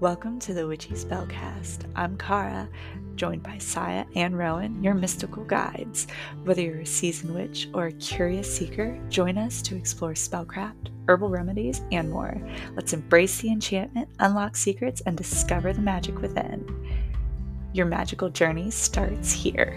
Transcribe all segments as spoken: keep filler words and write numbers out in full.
Welcome to the Witchy Spellcast. I'm Kara, joined by Saya and Rowan, your mystical guides. Whether you're a seasoned witch or a curious seeker, join us to explore spellcraft, herbal remedies, and more. Let's embrace the enchantment, unlock secrets, and discover the magic within. Your magical journey starts here.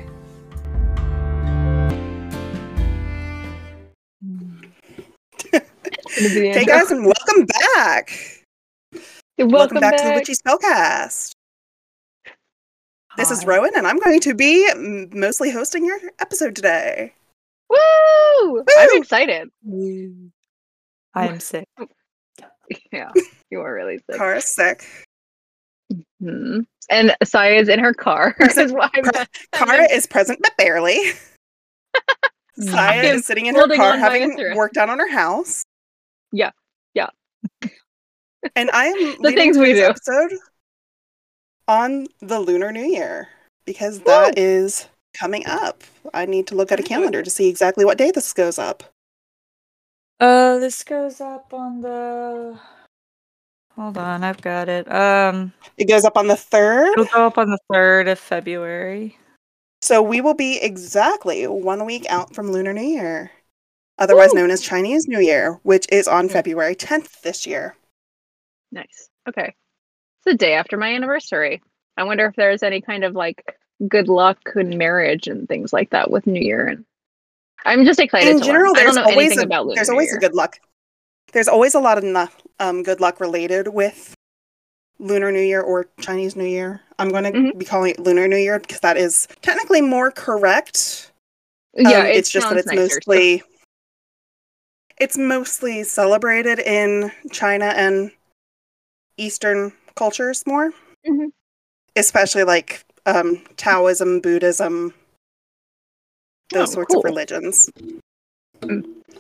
Hey guys, and welcome back. Welcome, welcome back, back to the Witchy Spellcast. Hi. This is Rowan, and I'm going to be m- mostly hosting your episode today. Woo! Woo! I'm excited. I am sick. Yeah, you are really sick. Kara's sick. Hmm. And Saya's in her car. Present, is why I'm pre- not- Kara is present, but barely. Saya I'm is sitting in her holding car on by a having thread. worked down on her house. Yeah, yeah. And I am The leading things we today's do. episode on the Lunar New Year, because that Woo! is coming up. I need to look at a calendar to see exactly what day this goes up. Uh, this goes up on the... Hold on, I've got it. Um, It goes up on the third. it'll go up on the third of February. So we will be exactly one week out from Lunar New Year, otherwise Woo! known as Chinese New Year, which is on Mm. February tenth this year. Nice. Okay. It's the day after my anniversary. I wonder if there's any kind of like good luck in marriage and things like that with New Year. And I'm just excited In to general, learn. I don't there's know always anything a, about Lunar there's New always Year. a good luck. There's always a lot of nu- um, good luck related with Lunar New Year or Chinese New Year. I'm going to Mhm. be calling it Lunar New Year because that is technically more correct. Yeah, Um, it it's just that sounds it's nicer. mostly it's mostly celebrated in China and Eastern cultures more. Mhm. Especially like um, Taoism, Buddhism, those Oh, sorts cool. of religions. Mm.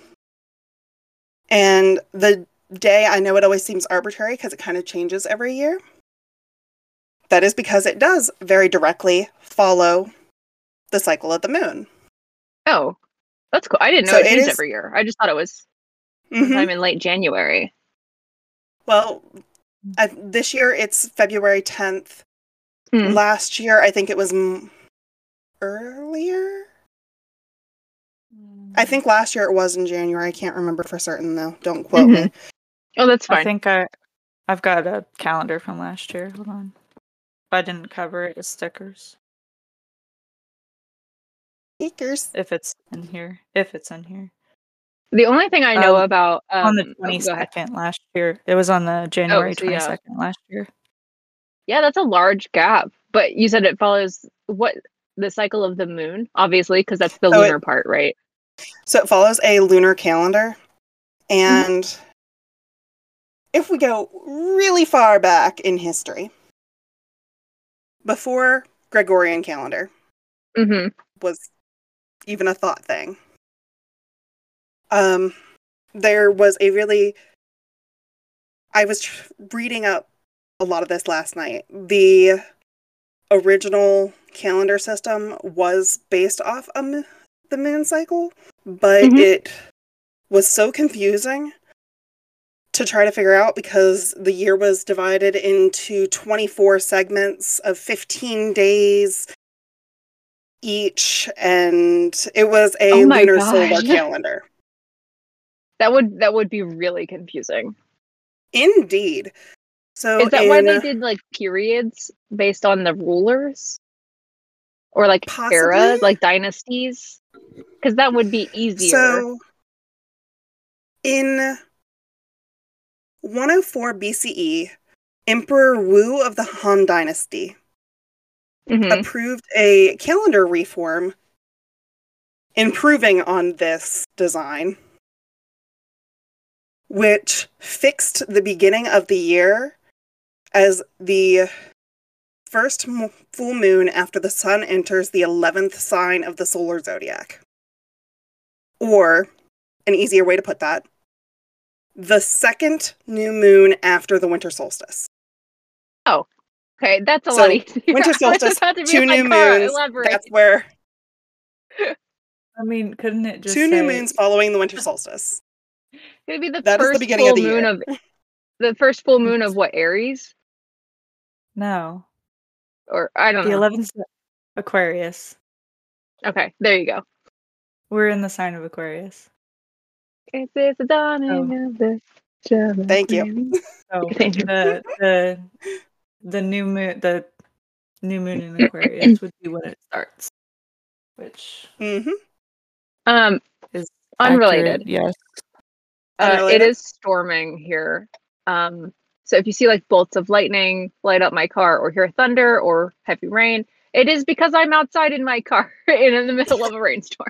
And the day, I know it always seems arbitrary because it kind of changes every year. That is because it does very directly follow the cycle of the moon. Oh, that's cool. I didn't know So it it changed is- every year. I just thought it was Mhm. sometime in late January. Well, I, this year it's February tenth. Hmm. Last year, I think it was m- earlier. I think last year it was in January. I can't remember for certain though. Don't quote me. Oh, that's I fine. think I, I've got a calendar from last year. Hold on. I didn't cover it with stickers. Speakers. If it's in here. If it's in here. The only thing I know Um, about um, on the oh, go ahead. twenty-second last year. It was on the January so yeah. twenty-second last year. Yeah, that's a large gap. But you said it follows what the cycle of the moon, obviously, because that's the So lunar it- part, right? So it follows a lunar calendar. And if we go really far back in history, before Gregorian calendar Mm-hmm. was even a thought thing, um, there was a really... I was tr- reading up a lot of this last night. The original calendar system was based off of m- the moon cycle, but Mhm. it was so confusing to try to figure out because the year was divided into twenty-four segments of fifteen days each, and it was a Oh my lunar gosh. solar calendar. That would that would be really confusing. Indeed. So Is that why they in- did like periods based on the rulers? Or like Possibly. eras, like dynasties? Because that would be easier. So, in one oh four B C E, Emperor Wu of the Han Dynasty Mhm. approved a calendar reform improving on this design, which fixed the beginning of the year as the first mo- full moon after the sun enters the eleventh sign of the solar zodiac. Or, an easier way to put that, the second new moon after the winter solstice. Okay, that's a So, lot easier. Winter I was solstice, about to be two like, new Kara, moons, elaborate. that's where... I mean, couldn't it just Two say... new moons following the winter solstice. It'd be the That is the first beginning full of the moon year. of the first full moon of what, Aries? No. Or I don't The know. eleventh Aquarius. Okay, there you go. We're in the sign of Aquarius. It is the dawning Oh. of the show. Thank you. Oh, Thank you. the the the new moon the new moon in Aquarius would be when it starts, which Mm-hmm. Um, is unrelated. accurate, yes. Uh, it Unrelated? is storming here. Um, so if you see like bolts of lightning light up my car, or hear thunder or heavy rain, it is because I'm outside in my car and in the middle of a rainstorm.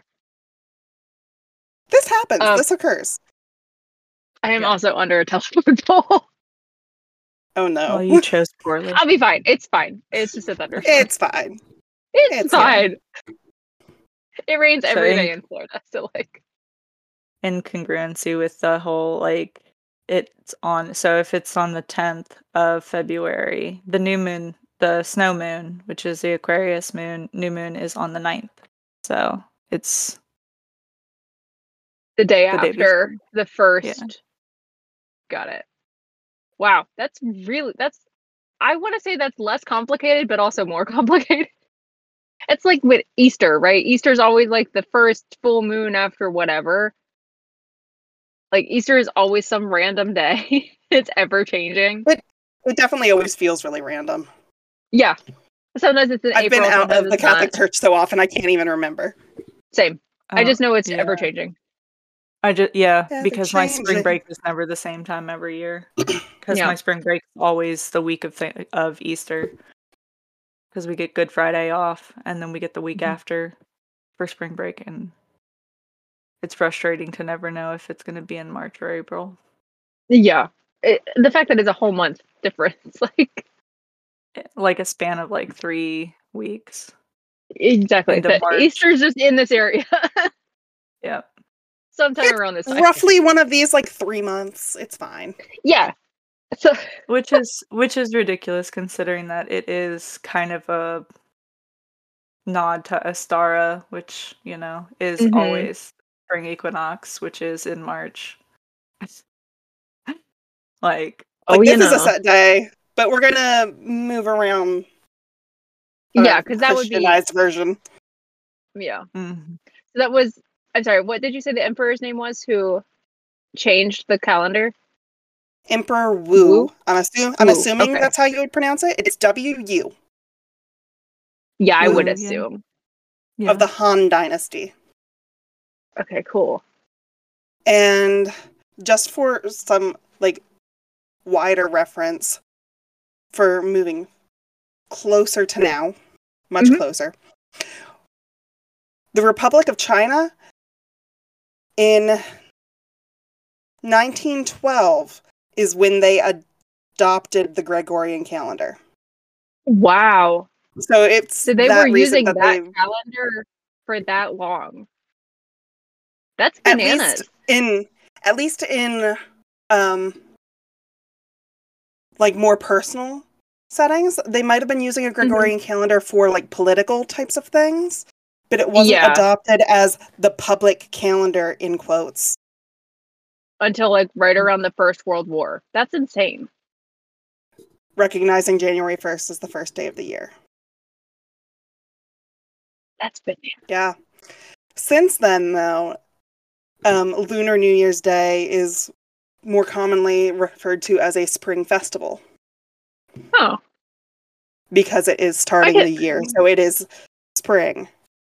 This happens. Um, this occurs. I am Yeah. also under a telephone pole. Oh no. Well, you chose poorly. I'll be fine. It's fine. It's just a thunderstorm. It's fine. It's, it's fine. It rains So every in- day in Florida, so like In congruency with the whole, like, it's on, so if it's on the tenth of February, the new moon, the snow moon, which is the Aquarius moon, new moon is on the ninth. So it's the day The day after before. the first. Yeah. Got it. Wow, that's really that's. I want to say that's less complicated, but also more complicated. It's like with Easter, right? Easter's always like the first full moon after whatever. Like Easter is always some random day. It's ever changing. But it definitely always feels really random. Yeah. Sometimes it's in I've April. been out sometimes of the it's Catholic not. Church so often I can't even remember. Same. I just know it's yeah. ever changing. I just yeah, Yeah, because they're my spring changing. break is never the same time every year. Because Yeah. my spring break is always the week of th- of Easter. Because we get Good Friday off, and then we get the week Mhm. after for spring break, and it's frustrating to never know if it's going to be in March or April. Yeah. It, the fact that it's a whole month difference, like Like a span of like three weeks. exactly. Into The March. Easter's just in this area. Yep. Sometime It's around this time. Roughly one of these like three months. It's fine. Yeah. So Which is which is ridiculous considering that it is kind of a nod to Astara, which, you know, is Mhm. always spring equinox, which is in March. Like, Oh, Like you this is a know. set day, but we're gonna move around. a Yeah, because that would be Christianized version. yeah. mhm. So that was I'm sorry, what did you say the emperor's name was who changed the calendar? Emperor Wu. Wu? I'm assuming. I'm Wu, assuming okay. that's how you would pronounce it. It's W U Yeah, I Wu, would yeah. assume. Yeah. of the Han Dynasty. Okay, cool. And just for some like wider reference for moving closer to now, much Mhm. closer. The Republic of China in nineteen twelve is when they adopted the Gregorian calendar. Wow. So it's So they that were reason using that, that they calendar for that long. That's at bananas. least in at least in um like more personal settings, they might have been using a Gregorian calendar for like political types of things, but it wasn't Yeah. adopted as the public calendar in quotes. Until like right around the First World War. That's insane. Recognizing January first as the first day of the year. That's bananas. Yeah. Since then, though, um, Lunar New Year's Day is more commonly referred to as a spring festival Oh. because it is starting get- the year. So it is spring.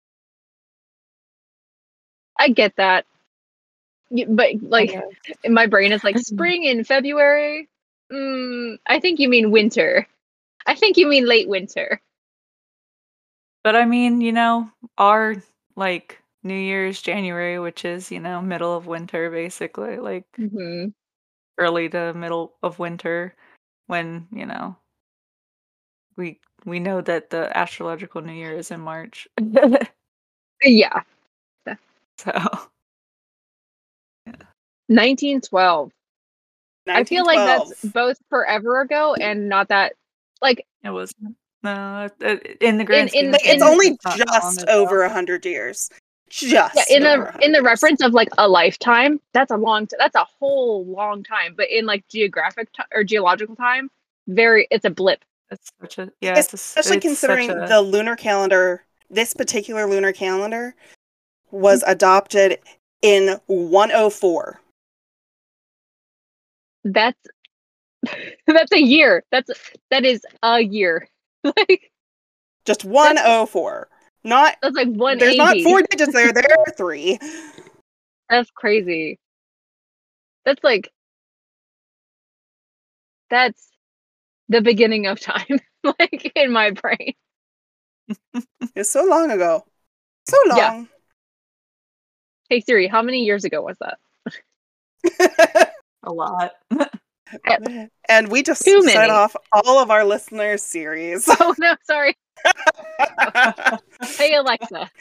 I get that. Y- But like guess. my brain is like spring in February. Mm, I think you mean winter. I think you mean late winter. But I mean, you know, our like New Year's January, which is, you know, middle of winter basically, like hmm early to middle of winter when, you know, we we know that the astrological new year is in March. Yeah. So, nineteen twelve. I feel like that's nineteen twelve. both forever ago and not that like it was no, it- in the grand In- scheme in- of Like, things, it's only not that long just ago. over a hundred years. Just yeah, in over the 100 in the years. reference of like a lifetime, that's a long t- that's a whole long time. But in like geographic t- or geological time, very it's a blip. It's such a yeah. It's, a, Especially it's considering such a, the lunar calendar, this particular lunar calendar was adopted in one oh four. That's that's a year. That's that is a year. Like just one oh four. Not that's like one eighty. There's not four digits there. There are three. That's crazy. That's like that's the beginning of time, like in my brain. It's so long ago. So long. Yeah. Hey Siri, how many years ago was that? A lot. And we just Too set many. off all of our listeners' series. Oh no, sorry. Hey Alexa.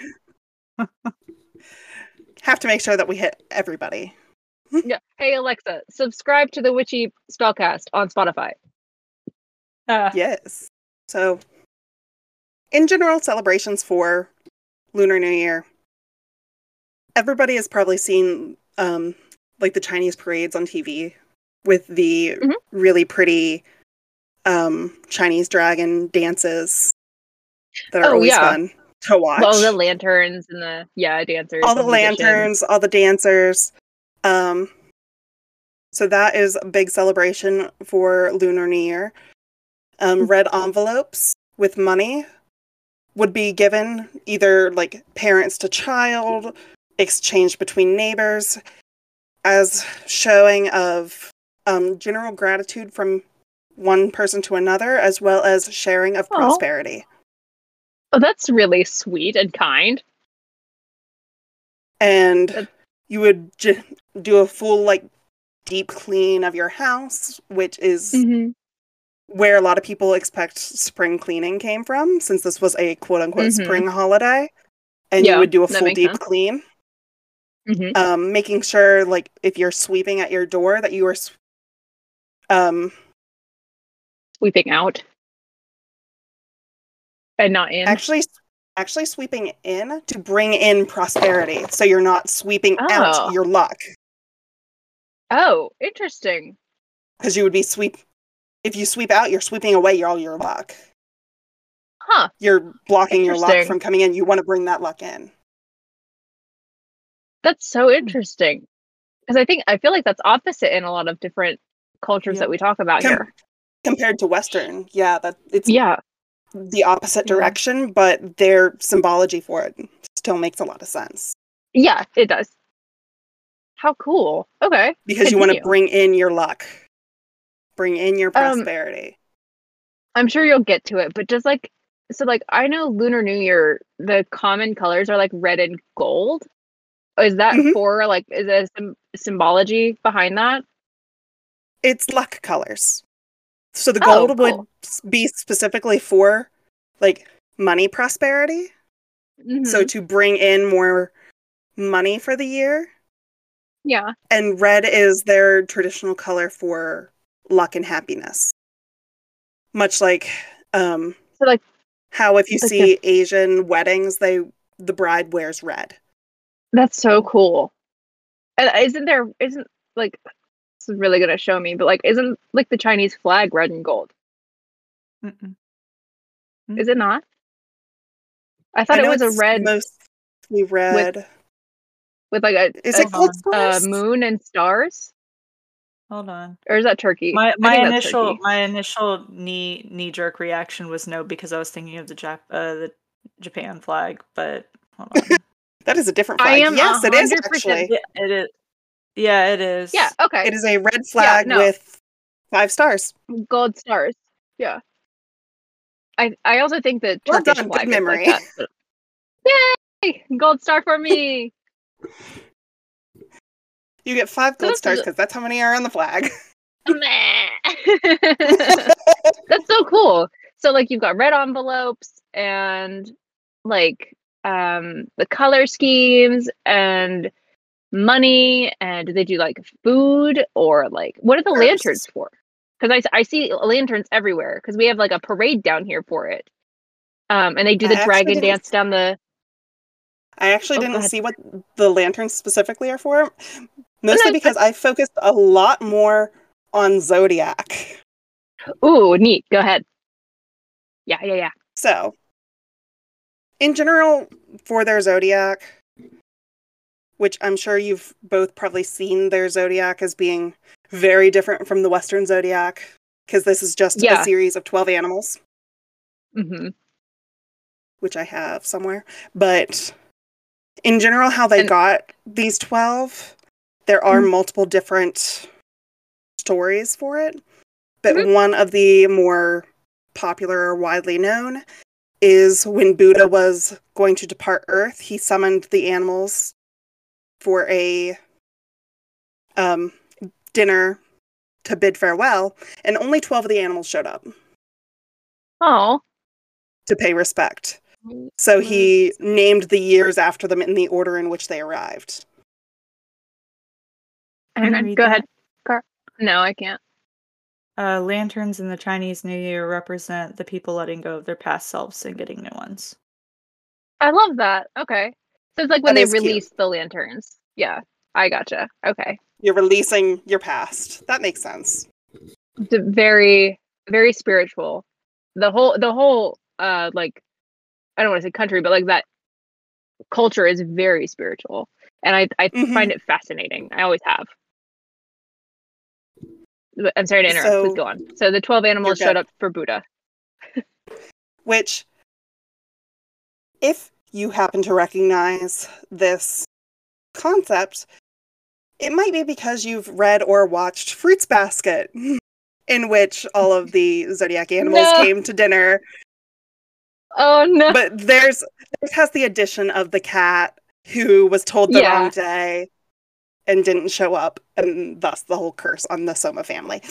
Have to make sure that we hit everybody. Yeah. Hey Alexa, subscribe to the Witchy Spellcast on Spotify. Uh, Yes. So, in general, celebrations for Lunar New Year. Everybody has probably seen um, like the Chinese parades on T V with the Mhm. really pretty um, Chinese dragon dances that are Oh, always yeah. fun to watch. All the lanterns and the yeah dancers. all the and musicians. lanterns, all the dancers. Um, so that is a big celebration for Lunar New Year. Um, red envelopes with money would be given either like parents to child, exchanged between neighbors, as showing of um, general gratitude from one person to another, as well as sharing of Aw. prosperity. Oh, that's really sweet and kind. And That- you would j- do a full like deep clean of your house, which is Mm-hmm. where a lot of people expect spring cleaning came from, since this was a quote-unquote Mhm. spring holiday. And Yeah, you would do a that full makes deep sense. clean, Mm-hmm. um, making sure, like, if you're sweeping at your door, that you are s- um, Sweeping out and not in. actually actually sweeping in to bring in prosperity. So you're not sweeping Oh. out your luck, Oh, interesting. because you would be sweep. If you sweep out, you're sweeping away your, all your luck. Huh. You're blocking your luck Interesting. from coming in. You want to bring that luck in. That's so interesting. Because I think I feel like that's opposite in a lot of different cultures Yep. that we talk about Com- here. Compared to Western, yeah, that it's Yeah. the opposite Yeah. direction, but their symbology for it still makes a lot of sense. Yeah, it does. How cool. Okay. Because you want to Continue. bring in your luck. Bring in your Um, prosperity. I'm sure you'll get to it, but just like so like I know Lunar New Year, the common colors are like red and gold. Is that Mhm. for like is there some symbology behind that? It's luck colors. So the Oh, gold cool. would s- be specifically for like money prosperity. Mhm. So to bring in more money for the year. Yeah. And red is their traditional color for luck and happiness. Much like um, So like how if you Like see Asian weddings, they the bride wears red. that's so cool. And isn't there isn't like this is really gonna show me, but like isn't like the Chinese flag red and gold? mm-mm. Is it not? I thought I it know was a it's red mostly red. with like a, Is a, it gold a stars? moon and stars, Hold on. or is that Turkey? My I my think that's initial Turkey. my initial knee knee jerk reaction was no, because I was thinking of the Jap uh, the Japan flag, but hold on. That is a different I flag. am Yes, it is one hundred percent actually. Yeah, it is. Yeah, it is. Yeah. Okay. It is a red flag no. with five stars. Gold stars. Yeah. I I also think the Well Turkish done, flag good is like memory. that. but- Yay! Gold star for me. You get five So gold this stars is- because that's how many are on the flag. That's so cool. So like you've got red envelopes and like um the color schemes and money, and do they do like food or like what are the Course. lanterns for? Because I, s- I see lanterns everywhere because we have like a parade down here for it. Um and they do I the actually dragon didn't- dance down the I actually Oh, go didn't ahead. see what the lanterns specifically are for. Mostly no, because I focused a lot more on Zodiac. Ooh, neat. Go ahead. Yeah, yeah, yeah. So, in general, for their zodiac, which I'm sure you've both probably seen their zodiac as being very different from the Western zodiac, because this is just Yeah. a series of twelve animals, Mm-hmm. which I have somewhere. But in general, how they And- got these twelve, there are Mhm. multiple different stories for it. But Mhm. one of the more popular or widely known is when Buddha was going to depart Earth, he summoned the animals for a um, dinner to bid farewell, and only twelve of the animals showed up Oh. to pay respect. So he named the years after them in the order in which they arrived. Can you And read go that? ahead. Car- No, I can't. Uh, lanterns in the Chinese New Year represent the people letting go of their past selves and getting new ones. I love that. Okay. So it's like when That they is cute. release the lanterns. Yeah, I gotcha. Okay. You're releasing your past. That makes sense. D- very, very spiritual. The whole, the whole, uh, like, I don't want to say country, but like that culture is very spiritual, and I, I Mhm. find it fascinating. I always have. But I'm sorry to interrupt. So- Please go on. So the twelve animals good. showed up for Buddha. Which, if you happen to recognize this concept, it might be because you've read or watched Fruits Basket, in which all of the zodiac animals No. came to dinner. Oh no! But there's this has the addition of the cat who was told the Yeah. wrong day and didn't show up, and thus the whole curse on the Soma family.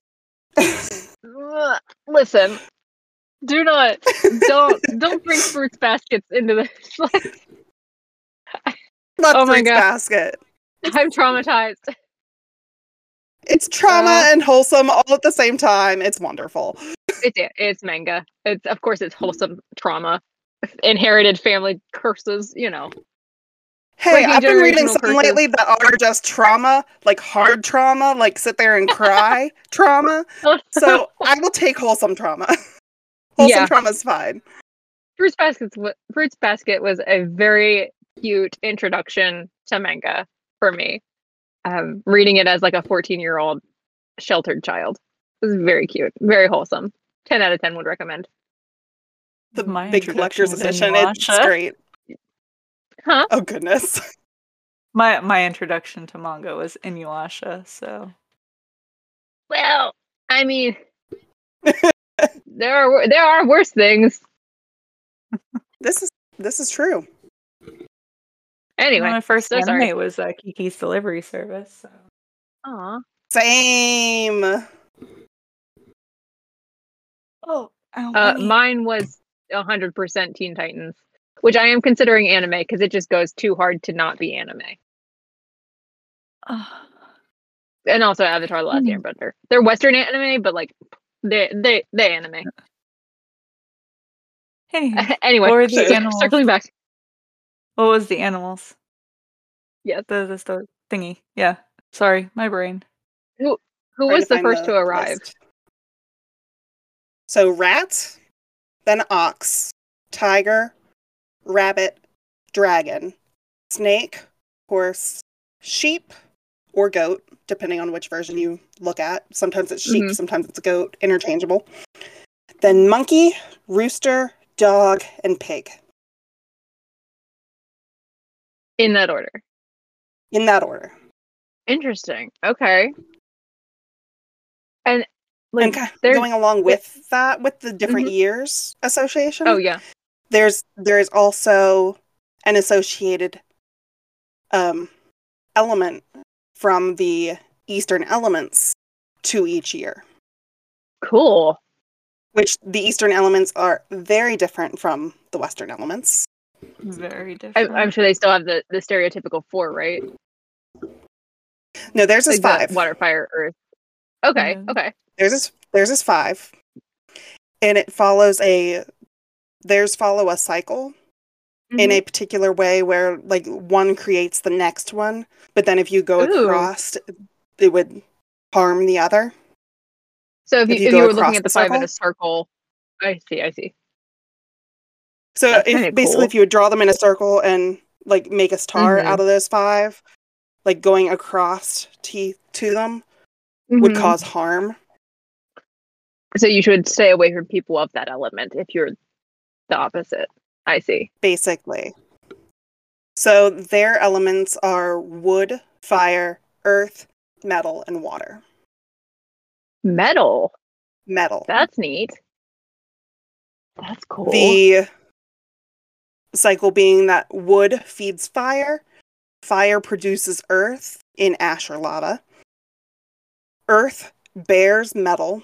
Ugh, Listen, do not, don't, don't bring fruits baskets into this. Like, Love Oh my Fruits God. Basket. I'm traumatized. It's trauma Uh. and wholesome all at the same time. It's wonderful. It's it's manga. It's of course it's wholesome trauma, inherited family curses. You know. Hey, Breaking I've been reading generational some curses. lately that are just trauma, like hard trauma, like sit there and cry trauma. So I will take wholesome trauma. Wholesome Yeah. trauma's fine. Fruits Baskets. wa- Fruits Basket was a very cute introduction to manga for me. Um, reading it as like a fourteen year old sheltered child. It was very cute, very wholesome. ten out of ten would recommend. The My big introduction collector's was edition. It's Inuyasha. great. Huh? Oh goodness. My my introduction to manga was Inuyasha, so Well, I mean, there are wor- there are worse things. This is this is true. Anyway, my first so anime sorry. was uh, Kiki's Delivery Service. So. Aw. Same. Oh, ow, Uh, Winnie. mine was one hundred percent Teen Titans, which I am considering anime because it just goes too hard to not be anime. Ah. And also Avatar: The Last Mm. Airbender. They're Western anime, but like they they they anime. Hey, Anyway, what were the cir- animals? circling back. What was the animals? Yes. The the sto- thingy. Yeah. Sorry, my brain. Who who Trying was to the find first to arrive? list. So rat, then ox, tiger, rabbit, dragon, snake, horse, sheep, or goat, depending on which version you look at. Sometimes it's sheep, Mhm. sometimes it's goat, interchangeable. Then monkey, rooster, dog, and pig. In that order. In that order. Interesting. Okay. And like and kind of there's going along with that, with the different Mhm. years association, oh yeah. there's there's also an associated um, element from the Eastern elements to each year, Cool. which the Eastern elements are very different from the Western elements. Very I, different. I'm sure they still have the, the stereotypical four, right? No, theirs is Like the five. water, fire, earth. Okay. Yeah. Okay. Theirs is theirs is five, and it follows a theirs follow a cycle in Mhm. a particular way where like one creates the next one, but then if you go Ooh. across, it would harm the other. So if you if if you you, go were looking across at the the five in circle? a circle, I see. I see. So That's if kinda basically cool. if you would draw them in a circle and like make a star Mhm. out of those five, like going across to, to them would Mhm. cause harm. So you should stay away from people of that element if you're the opposite. I see. Basically. So their elements are wood, fire, earth, metal, and water. Metal. Metal. That's neat. That's cool. The cycle being that wood feeds fire, fire produces earth in ash or lava, earth bears metal,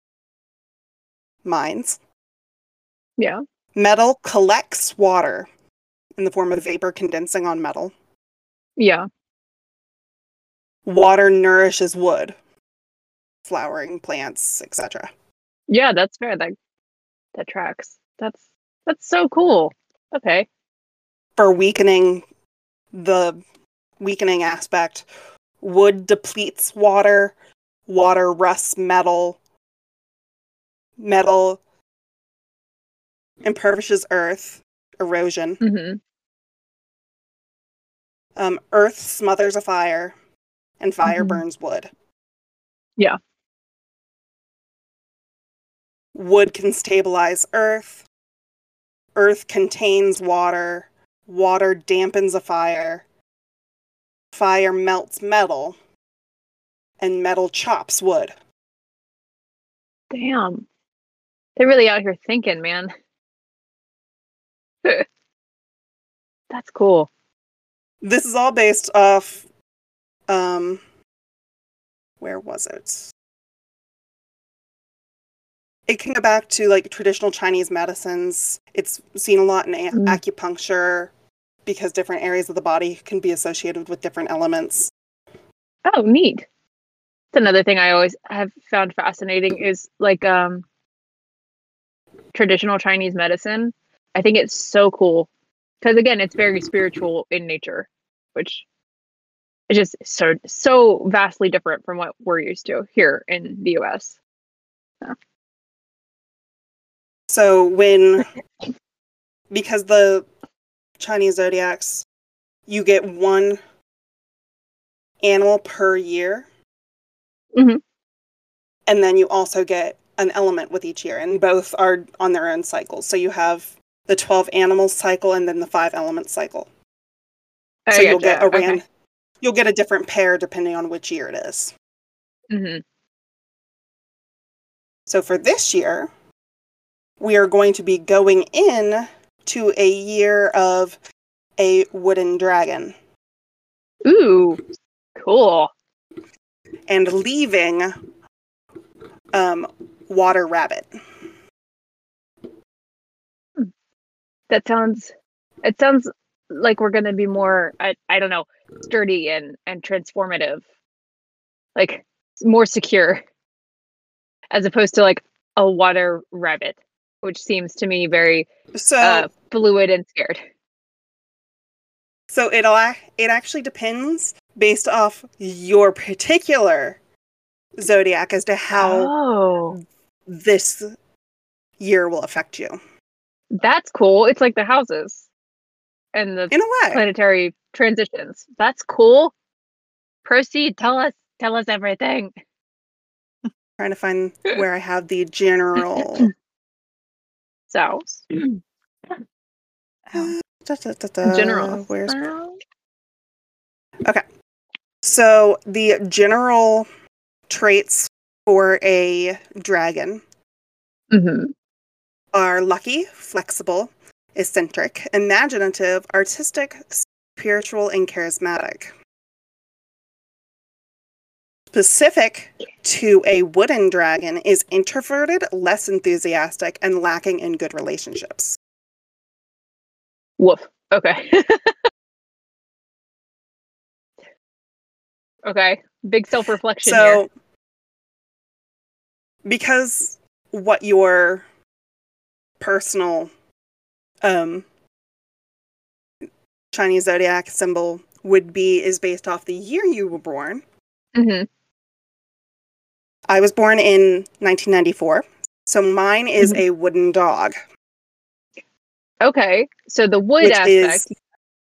mines. Yeah. Metal collects water in the form of vapor condensing on metal. Yeah. Water nourishes wood, flowering plants, et cetera. Yeah, that's fair. That that tracks. That's that's so cool. Okay. For weakening the weakening aspect, wood depletes water, water rusts metal, metal impoverishes earth, erosion. Mhm. Um, earth smothers a fire, and fire Mhm. burns wood. Yeah. Wood can stabilize earth. Earth contains water. Water dampens a fire. Fire melts metal. And metal chops wood. Damn. They're really out here thinking, man. That's cool. This is all based off, um, where was it? It can go back to like traditional Chinese medicines. It's seen a lot in a- Mm. acupuncture because different areas of the body can be associated with different elements. Oh, neat. That's another thing I always have found fascinating is like um traditional Chinese medicine. I think it's so cool because again, it's very spiritual in nature, which is just so so vastly different from what we're used to here in the U S. So. So when, because the Chinese zodiacs, you get one animal per year. Mhm. And then you also get an element with each year, and both are on their own cycles. So you have the twelve animals cycle and then the five elements cycle. I So you'll get gotcha. a ran- Okay. you'll get a different pair depending on which year it is. Mhm. So for this year, we are going to be going in to a year of a wooden dragon Ooh, cool. and leaving um, water rabbit. That sounds. It sounds like we're gonna be more. I I don't know, sturdy and and transformative, like more secure, as opposed to like a water rabbit, which seems to me very So uh fluid and scared. so it'll ac- it actually depends based off your particular zodiac as to how Oh, this year will affect you. that's cool. It's like the houses and the In a way. planetary transitions. That's cool. Proceed. Tell us. Tell us everything. Trying to find where I have the general. So, Oh, Da, da, da, da. general. Where's sound. so the general traits for a dragon Mhm. are lucky, flexible, eccentric, imaginative, artistic, spiritual, and charismatic. Specific to a wooden dragon is introverted, less enthusiastic, and lacking in good relationships. Woof. Okay. Okay. Big self reflection here. So, because what your personal um, Chinese zodiac symbol would be is based off the year you were born. Hmm. I was born in nineteen ninety-four, So mine is a wooden dog. Okay, so the wood Which aspect. is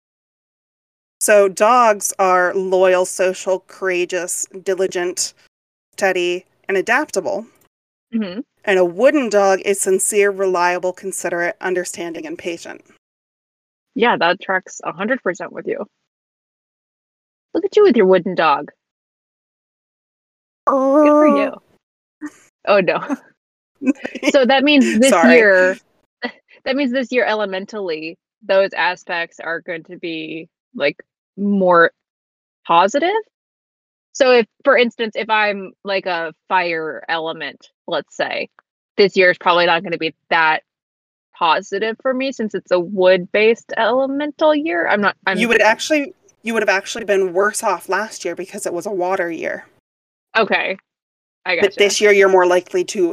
so dogs are loyal, social, courageous, diligent, steady, and adaptable. Mhm. And a wooden dog is sincere, reliable, considerate, understanding, and patient. Yeah, that tracks one hundred percent with you. Look at you with your wooden dog. Good for you. Oh no. So that means this Sorry. year, that means this year elementally, those aspects are going to be like more positive. So if, for instance, if I'm like a fire element, let's say, this year is probably not going to be that positive for me since it's a wood-based elemental year. I'm not. I'm You would actually, you would have actually been worse off last year because it was a water year. okay. I But gotcha. this year, you're more likely to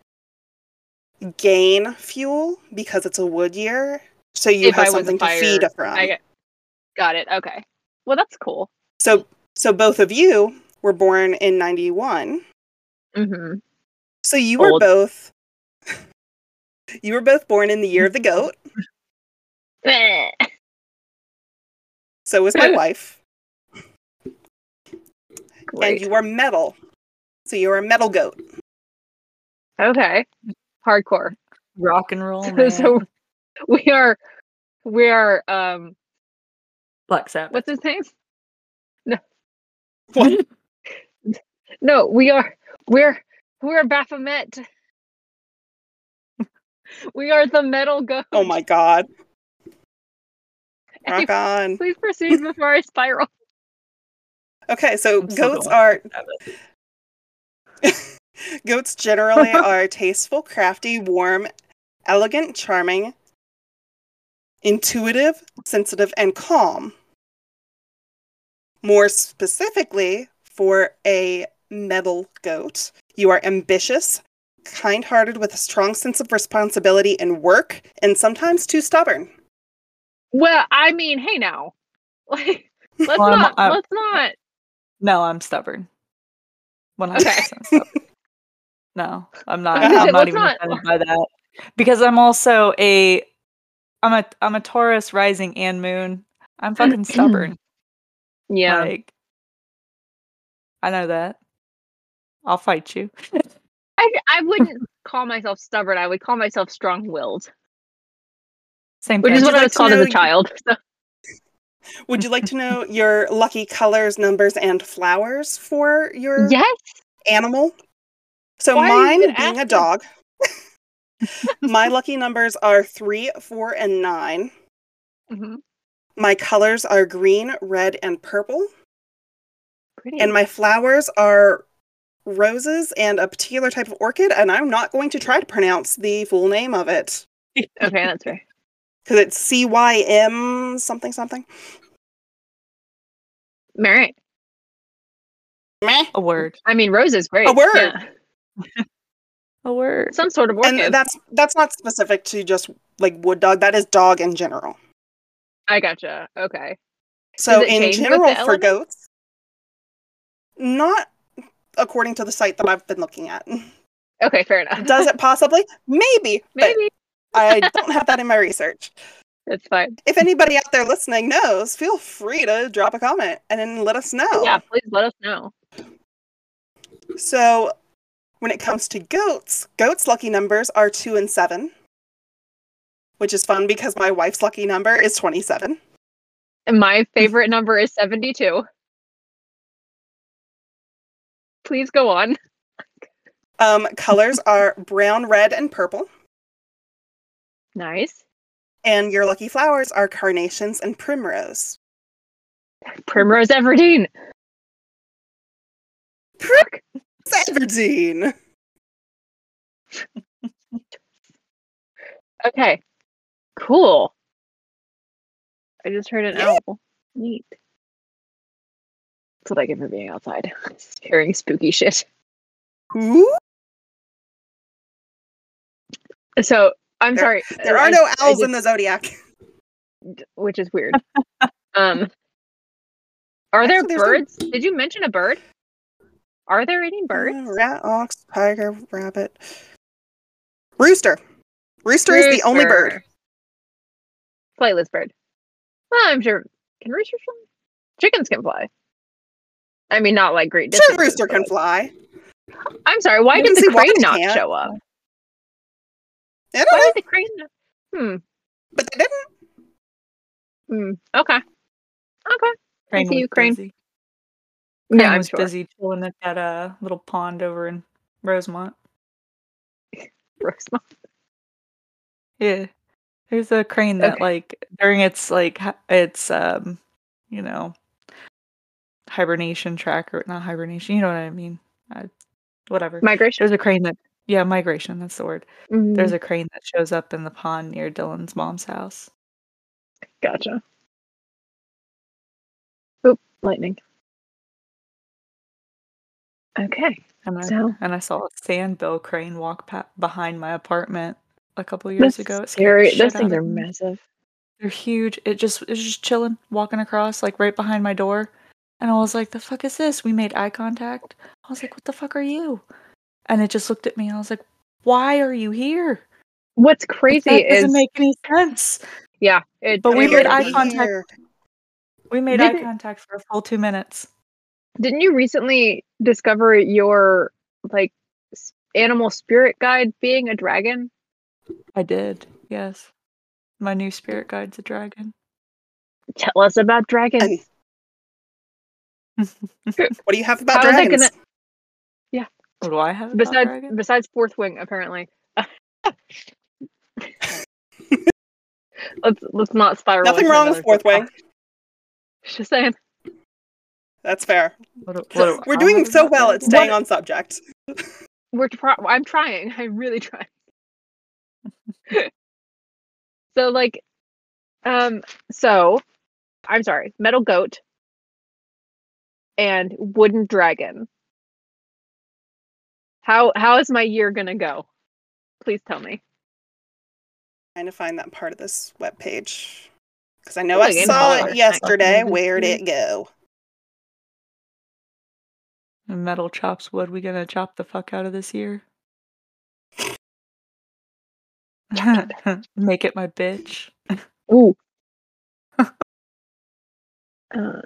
gain fuel because it's a wood year. So you If have I was a something to fire, feed from. I got, got it. Okay. Well, that's cool. So, so both of you were born in ninety-one. Mm-hmm. So you were Old. both, you were both born in the year of the goat. So was my wife. Great. And you are metal. So you're a metal goat. Okay. Hardcore. Rock and roll, So, man. so we are, we are. Um, Black Sabbath. what's his name? No, What? no, we are. We're we're Baphomet. We are the metal goat. Oh my god. Anyway, Rock on. please proceed before I spiral. Okay, so I'm still goats going are Sabbath. goats generally are tasteful, crafty, warm, elegant, charming, intuitive, sensitive, and calm. More specifically, for a metal goat, you are ambitious, kind-hearted with a strong sense of responsibility in work, and sometimes too stubborn. Well, I mean, hey now, like let's Well, I'm- not I'm- let's not. No, I'm stubborn. one hundred percent Okay. stubborn. No, I'm not. I was gonna say, I'm not let's even not- offended by that. Because I'm also a I'm a I'm a Taurus rising and moon. I'm fucking stubborn. Yeah, Like I know that. I'll fight you. I I wouldn't call myself stubborn. I would call myself strong-willed, Same which thing. is Would what you I like was to called as a know- child. So. Would you like to know your lucky colors, numbers, and flowers for your Yes. animal? So Why are you mine, even being a asking? dog, my lucky numbers are three, four, and nine. Mm-hmm. My colors are green, red, and purple. Pretty. And my flowers are roses and a particular type of orchid, and I'm not going to try to pronounce the full name of it. Okay, that's fair. Because it's C Y M something something. Merit. Meh. A word. I mean, rose is great. A word. Yeah. A word. Some sort of orchid. And that's that's not specific to just like wood dog. That is dog in general. I gotcha. Okay. So it in change with general the for element? goats, not according to the site that I've been looking at. Okay, fair enough. Does it possibly? Maybe. Maybe. But I don't have that in my research. It's fine. If anybody out there listening knows, feel free to drop a comment and then let us know. Yeah, please let us know. So when it comes to goats, goats' lucky numbers are two and seven, which is fun because my wife's lucky number is twenty-seven. And my favorite number is seventy-two. Please go on. Um, colors are brown, red, and purple. Nice. And your lucky flowers are carnations and primrose. Primrose Everdeen. Everdeen! Okay. Cool. I just heard an Yeah. owl. Neat. That's what I get for being outside. Hearing spooky shit. Ooh, So, I'm There- sorry. there I- are no I owls just- in the zodiac. Which is weird. um, Are there Actually, there's no- birds? Did you mention a bird? Are there any birds? Uh, rat, ox, tiger, rabbit. Rooster. Rooster is the only bird. Rooster. Flightless bird. Well, I'm sure. Can roosters fly? Chickens can fly. I mean, not like great Sure, distances. rooster can but- fly. I'm sorry. Why You did can the see why crane they not can't. show up? I don't Why know, did the crane? Not... Hmm. but they didn't. Hmm. Okay. Okay. Crane I see was you, crane. busy. Crane Yeah, I'm was sure. busy chilling at that uh, little pond over in Rosemont. Rosemont. Yeah. There's a crane that, Okay. like, during its, like, hi- its, um, you know, hibernation track, or not hibernation, you know what I mean? Uh, whatever. Migration. There's a crane that, yeah, migration, that's the word. Mhm. There's a crane that shows up in the pond near Dylan's mom's house. Gotcha. Oop, lightning. Okay. And I, So and I saw a sandbill crane walk pa- behind my apartment a couple years that's ago. It scared the scary. shit Those out things of are me. massive. They're huge. It just it was just chilling, walking across, like right behind my door. And I was like, the fuck is this? We made eye contact. I was like, what the fuck are you? And it just looked at me. I was like, why are you here? What's Like, crazy that doesn't is, make any sense. yeah, it. But we it Here made to eye doesn't. be contact. here. We made eye Didn't contact for a full two minutes. didn't you recently discover your like s- animal spirit guide being a dragon? I did, yes. My new spirit guide's a dragon. Tell us about dragons. And what do you have about How is that dragons? gonna? Yeah. What do I have about Besides, dragons? besides fourth wing, apparently. let's let's not spiral. Nothing into wrong another with fourth TikTok. wing. Just saying. That's fair. What do, what do We're I doing have so about well at dragons? staying What- on subject. We're try- I'm trying. I'm really trying. So like, um, so I'm sorry, metal goat and wooden dragon. How how is my year gonna go? Please tell me. Trying to find that part of this webpage. Because I know Look, I in saw color. it yesterday. Fucking Where'd this it go? Metal chops wood. We gonna chop the fuck out of this year? Make it my bitch. Ooh. uh,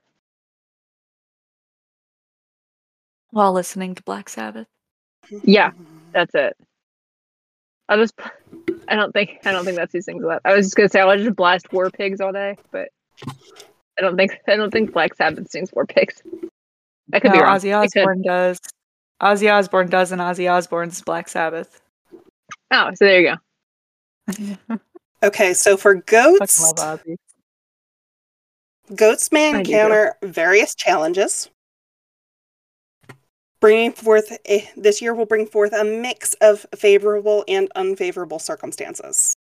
While listening to Black Sabbath. Yeah. that's it. I just. I don't think. I don't think that's these things left. I was just gonna say I would just blast War Pigs all day, but I don't think. I don't think Black Sabbath sings War Pigs. I could No, be wrong. Ozzy I could. Osbourne does. Ozzy Osbourne does, and Ozzy Osbourne's Black Sabbath. Oh, so there you go. Fucking Okay, so for goats, love Ozzy. goats may I do too. encounter various challenges. Bringing forth a, this year will bring forth a mix of favorable and unfavorable circumstances.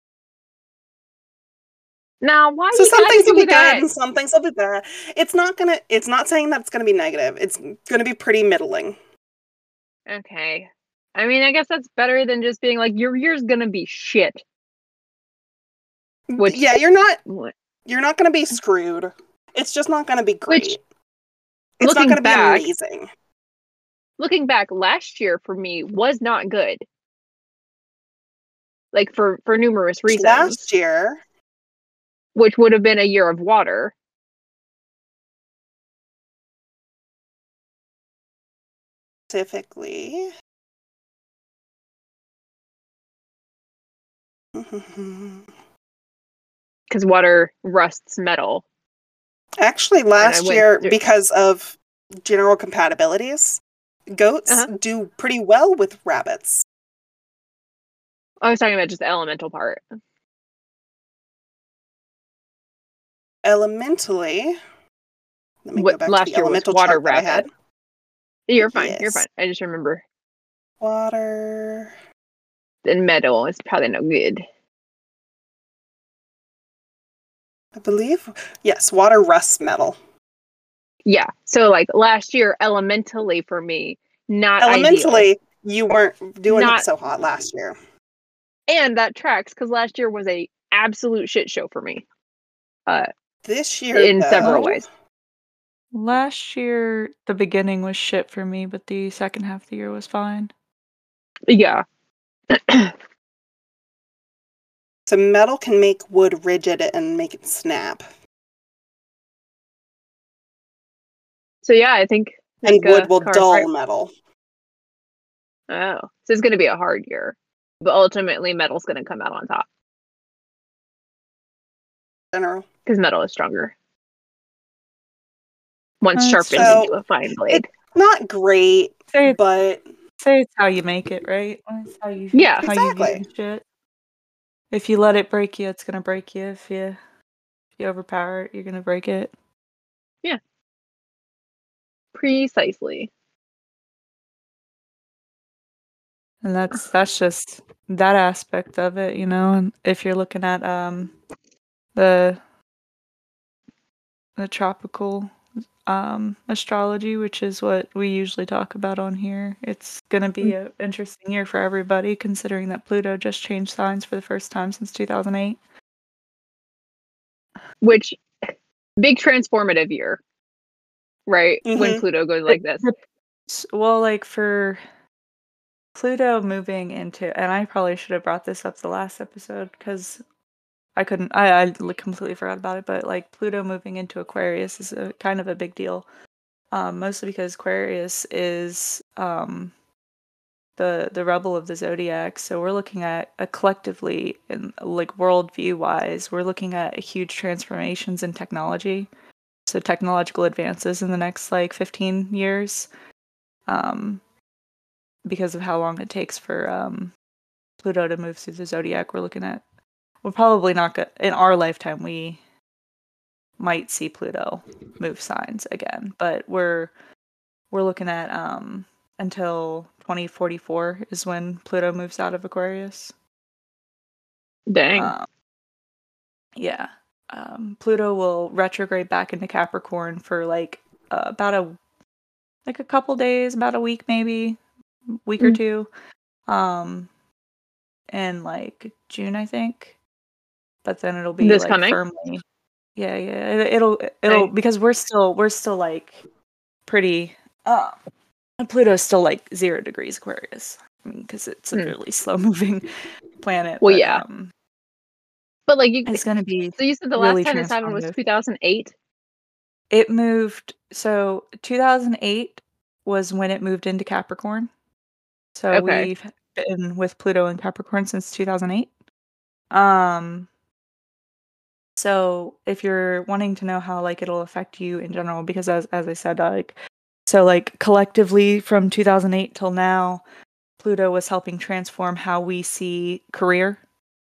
Now, why So you some gotta things will do be that? good and some things will be bad. It's not gonna. It's not saying that it's gonna be negative. It's gonna be pretty middling. Okay. I mean, I guess that's better than just being like your year's gonna be shit. Which yeah, you're not. what- You're not gonna be screwed. It's just not gonna be great. Which, it's not looking gonna back- be amazing. looking back, last year for me was not good. Like for for numerous reasons, Last year, which would have been a year of water. specifically. Because water rusts metal. Actually, last went year, through- because of general compatibilities, goats Uh-huh. do pretty well with rabbits. I was talking about just the elemental part. Elementally, let me What- go back last to the year was elemental water chart that I had. rabbit. You're fine. You're Yes. fine. I just remember. Water. And metal is probably no good. I believe. Yes, water rusts metal. Yeah. So like last year, elementally for me, not ideal. Elementally, you weren't doing Not- it so hot last year. And that tracks because last year was a absolute shit show for me. Uh, This year, in several though, ways. Last year, the beginning was shit for me, but the second half of the year was fine. Yeah. So metal can make wood rigid and make it snap. So yeah, I think And like, wood uh, will Car's dull right. metal. Oh, so it's going to be a hard year, but ultimately metal's going to come out on top General. because metal is stronger once Uh, it's sharpened So into a fine blade. it's not great, Say, but say it's how you make it, right? It's how you, Yeah. how you view exactly. the shit. If you let it break you, it's gonna break you. If you, if you overpower it, you're gonna break it. Precisely. And that's that's just that aspect of it, you know. And if you're looking at um the the tropical um astrology, which is what we usually talk about on here, it's gonna be an interesting year for everybody, considering that Pluto just changed signs for the first time since two thousand eight. Which big transformative year, right? When Mhm. Pluto goes like this. S- Well, like for Pluto moving into, and I probably should have brought this up the last episode because I couldn't, I, I li- completely forgot about it, but like Pluto moving into Aquarius is a kind of a big deal. Um, mostly because Aquarius is um, the the rebel of the zodiac, so we're looking at a collectively in like worldview wise, we're looking at huge transformations in technology, so technological advances in the next like fifteen years, um, because of how long it takes for um, Pluto to move through the zodiac. We're looking at, we're probably not gonna in our lifetime we might see Pluto move signs again, but we're we're looking at um until twenty forty-four is when Pluto moves out of Aquarius. Dang. Um, yeah. Um, Pluto will retrograde back into Capricorn for like uh, about a like a couple days, about a week maybe, week or Mm. two. Um, in like June, I think. But then it'll be This like coming? firmly. Yeah, yeah. It, it'll it'll Dang. because we're still we're still like pretty uh Pluto's still like zero degrees Aquarius. I mean, because it's a Hmm. really slow moving planet, Well, but yeah. um, But like you, it's gonna be so you said the last really time this happened was transformative. two thousand eight. It moved, so two thousand eight was when it moved into Capricorn. So Okay. we've been with Pluto in Capricorn since two thousand eight. Um, so if you're wanting to know how like it'll affect you in general, because as as I said, like so like collectively from two thousand eight till now, Pluto was helping transform how we see career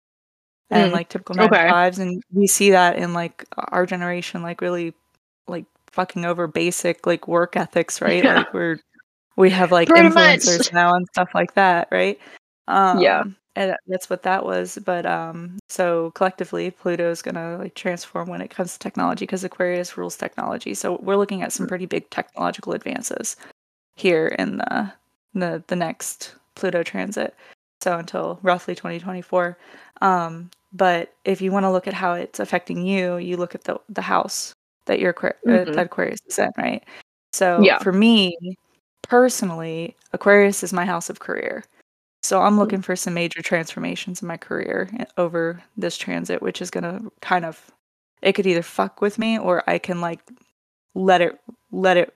and Mm. like typical nine to Okay. fives, and we see that in like our generation, like really like fucking over basic like work ethics, right? Yeah. Like we're we have like Pretty much. influencers now and stuff like that, right? Yeah. Um, and that's what that was. But um, so collectively, Pluto's gonna like transform when it comes to technology because Aquarius rules technology. So we're looking at some pretty big technological advances here in the the the next Pluto transit. So until roughly twenty twenty-four. Um, but if you want to look at how it's affecting you, you look at the the house that your Aqu- uh, Mhm. that Aquarius is in, right? So Yeah. for me personally, Aquarius is my house of career. So I'm looking for some major transformations in my career over this transit, which is gonna kind of it could either fuck with me or I can like let it let it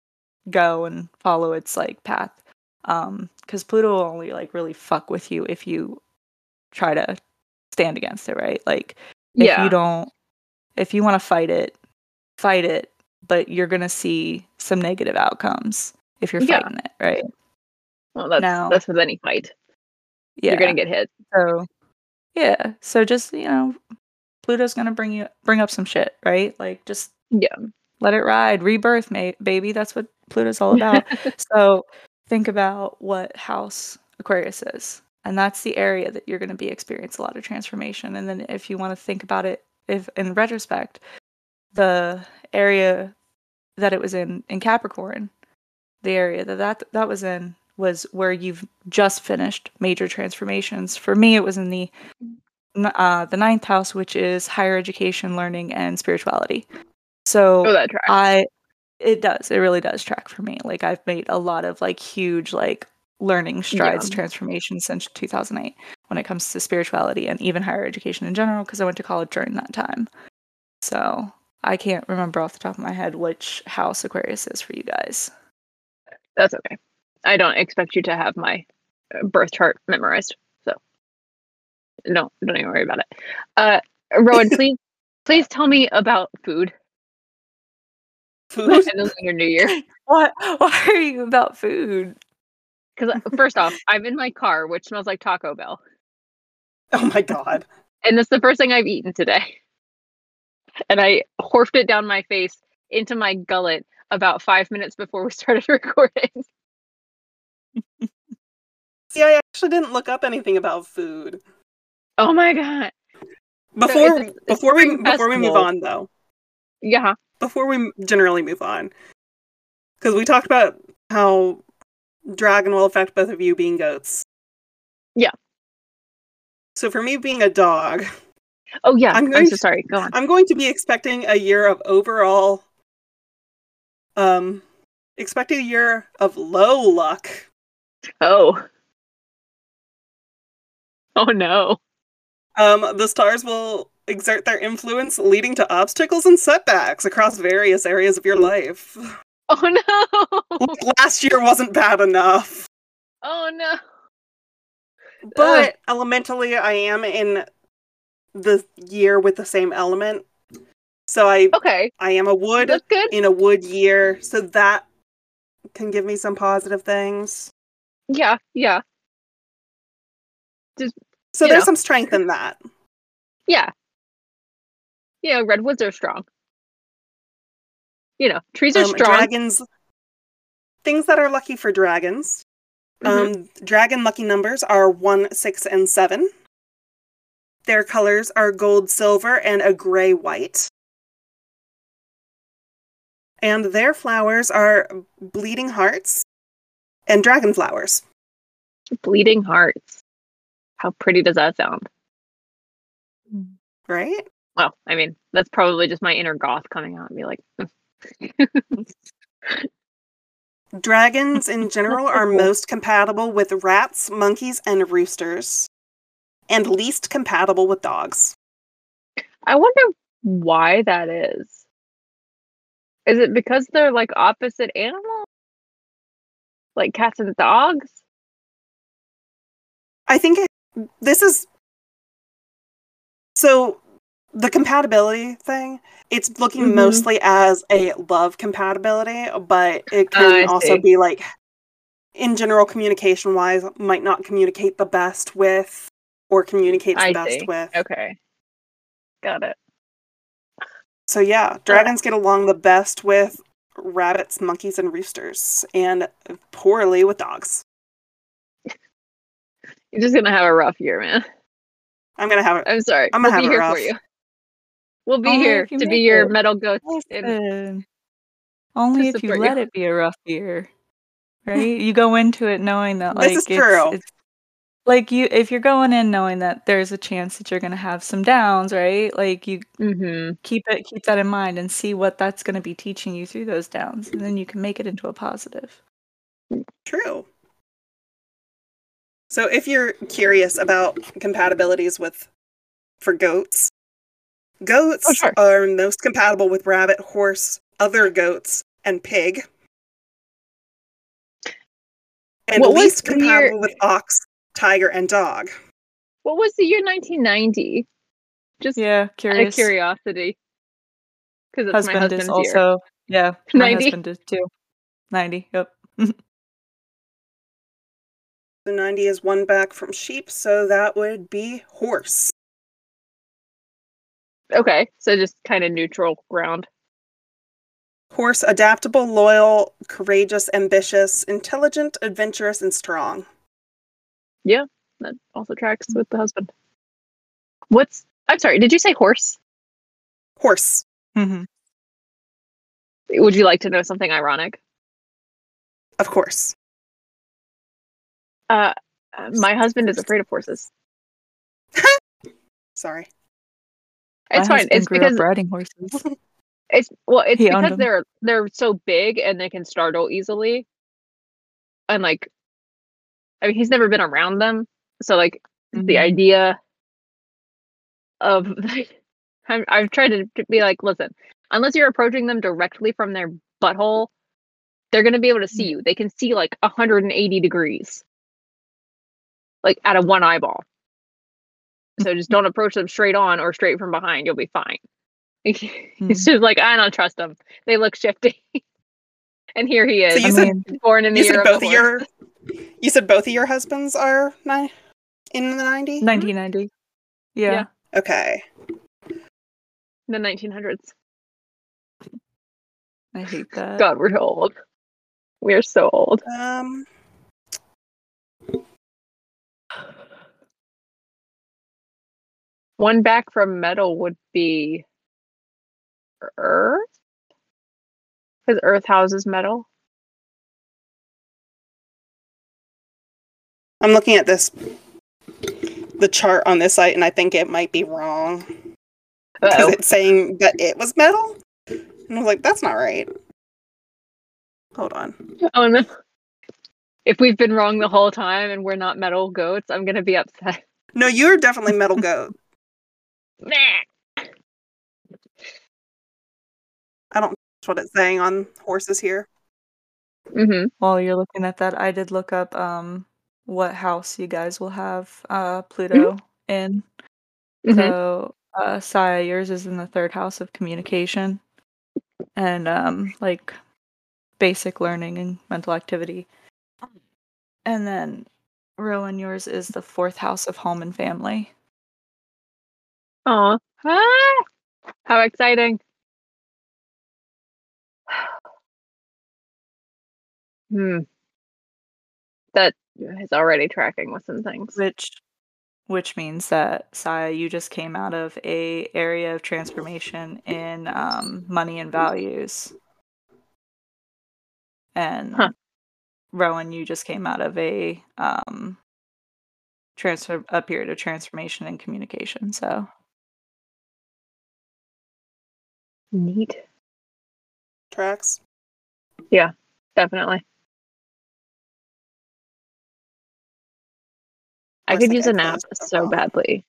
go and follow its like path. Um, because Pluto will only like really fuck with you if you try to stand against it, right? Like if you Yeah. don't if you want to fight it, fight it, but you're gonna see some negative outcomes if you're Yeah. fighting it, right? Well, that's Now, that's with any fight. You're gonna yeah. get hit. So yeah. So just, you know, Pluto's gonna bring you bring up some shit, right? Like just Yeah. let it ride. Rebirth, mate, baby. That's what Pluto's all about. So think about what house Aquarius is. And that's the area that you're gonna be experience a lot of transformation. And then if you want to think about it, if in retrospect, the area that it was in in Capricorn, the area that that, that was in was where you've just finished major transformations. For me, it was in the uh, the ninth house, which is higher education, learning, and spirituality. Oh, So that tracks. I, it does, it really does track for me. Like I've made a lot of like huge like learning strides, Yeah. transformation since two thousand eight when it comes to spirituality and even higher education in general, because I went to college during that time. So I can't remember off the top of my head which house Aquarius is for you guys. That's okay. I don't expect you to have my uh, birth chart memorized, so no, don't even worry about it. Uh, Rowan, please, please tell me about food Food? and the Lunar New Year. What? Why are you about food? Because first off, I'm in my car, which smells like Taco Bell, Oh my god. and that's the first thing I've eaten today. And I horfed it down my face into my gullet about five minutes before we started recording. See, I actually didn't look up anything about food. Oh my god! Before it's a- it's before we spring before we move festival. on though. Yeah. Before we generally move on. Because we talked about how dragon will affect both of you being goats. Yeah. So for me being a dog, Oh yeah. I'm I'm, going so to- sorry. Go on. I'm going to be expecting a year of overall um expecting a year of low luck. Oh. Oh no. Um the stars will exert their influence, leading to obstacles and setbacks across various areas of your life. Oh no. Like, last year wasn't bad enough. Oh no. But elementally, I am in the year with the same element. So I Okay. I am a wood That's good. in a wood year, so that can give me some positive things. Yeah. Yeah. So You there's know. some strength in that. Yeah. Yeah. Redwoods are strong. You know, trees are Um, strong. dragons, things that are lucky for dragons. Mhm. Um, dragon lucky numbers are one, six, and seven. Their colors are gold, silver, and a gray white. And their flowers are bleeding hearts and dragon flowers. Bleeding hearts. How pretty does that sound? Right? Well, I mean, that's probably just my inner goth coming out and be like, Dragons in general are most compatible with rats, monkeys, and roosters, and least compatible with dogs. I wonder why that is. Is it because they're like opposite animals? Like cats and dogs? I think it, this is so the compatibility thing. It's looking Mhm. mostly as a love compatibility, but it Ah, can I also see. be like, in general, communication wise, might not communicate the best with, or communicates I the best see. with. Okay. Got it. So yeah, dragons get along the best with rabbits, monkeys, and roosters, and poorly with dogs. You're just gonna have a rough year, man. I'm gonna have it. I'm sorry. I'm we'll gonna be have it here rough. for you. We'll be Only here if you to be make your it. metal goats and Listen, only to if you support let you. it be a rough year, right? You go into it knowing that, This is like, it's true. it's like you if you're going in knowing that there's a chance that you're gonna have some downs, right? Like you Mm-hmm. keep it keep that in mind and see what that's gonna be teaching you through those downs, and then you can make it into a positive. True. So if you're curious about compatibilities with for goats, goats Oh, sure. are most compatible with rabbit, horse, other goats, and pig. And What was least the compatible year- with ox, tiger, and dog. What was the year nineteen ninety? Just Yeah, out of curious. curiosity. Because it's my Husband is husband's year. also yeah, my ninety? husband is too. ninety, yep. The ninety is one back from sheep, so that would be horse. Okay, so just kind of neutral ground. Horse, adaptable, loyal, courageous, ambitious, intelligent, adventurous, and strong. Yeah, that also tracks with the husband. What's... I'm sorry, did you say horse? Horse. Mhm. Would you like to know something ironic? Of course. Uh, uh, my husband is afraid of horses. Sorry. It's My fine. husband It's grew because up riding horses. it's well, it's He owned because them. they're they're so big and they can startle easily. And like I mean, he's never been around them, so like Mhm. the idea of I'm, I've tried to, to be like, listen, unless you're approaching them directly from their butthole, they're gonna be able to see you. They can see like one hundred eighty degrees, like out of one eyeball. So just don't approach them straight on or straight from behind. You'll be fine. It's just like, I don't trust them. They look shifty. And here he is. So you I said mean, born in the you year said of both the of horse. your you said both of your husbands are ni- in the nineties. nineteen ninety. Yeah. Yeah. Okay. The nineteen hundreds. I hate that. God, we're old. We're so old. Um. One back from metal would be Earth? Because Earth houses metal. I'm looking at this, the chart on this site, and I think it might be wrong. Because Uh-oh. it's saying that it was metal. And I was like, that's not right. Hold on. Oh no. If we've been wrong the whole time and we're not metal goats, I'm gonna be upset. No, you're definitely metal goat. Meh. I don't know what it's saying on horses here. Mm-hmm. While you're looking at that, I did look up um what house you guys will have uh Pluto in. Mm-hmm. So uh Saya, yours is in the third house of communication and um like basic learning and mental activity. And then Rowan, yours is the fourth house of home and family. Aw. Ah! How exciting. Hmm. That is already tracking with some things. Which which means that Saya, you just came out of a area of transformation in um, money and values, and Huh. Rowan, you just came out of a um, transfer a period of transformation in communication. So Neat. Tracks. Yeah, definitely. I course, could like, use I a nap closed the so wrong- badly.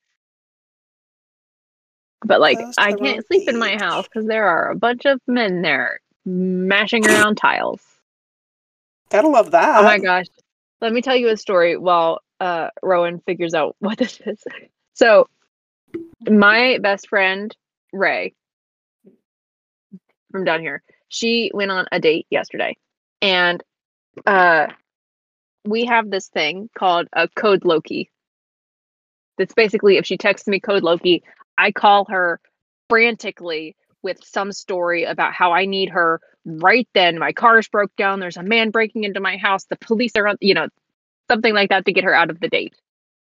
But like, Closed I the wrong can't sleep in my page. house because there are a bunch of men there mashing around tiles. Gotta love that. Oh my gosh. Let me tell you a story while uh, Rowan figures out what this is. So, my best friend, Ray, from down here, she went on a date yesterday. And uh, we have this thing called a code Loki. That's basically if she texts me code Loki, I call her frantically with some story about how I need her right then. My car's broke down. There's a man breaking into my house. The police are on, you know, something like that to get her out of the date.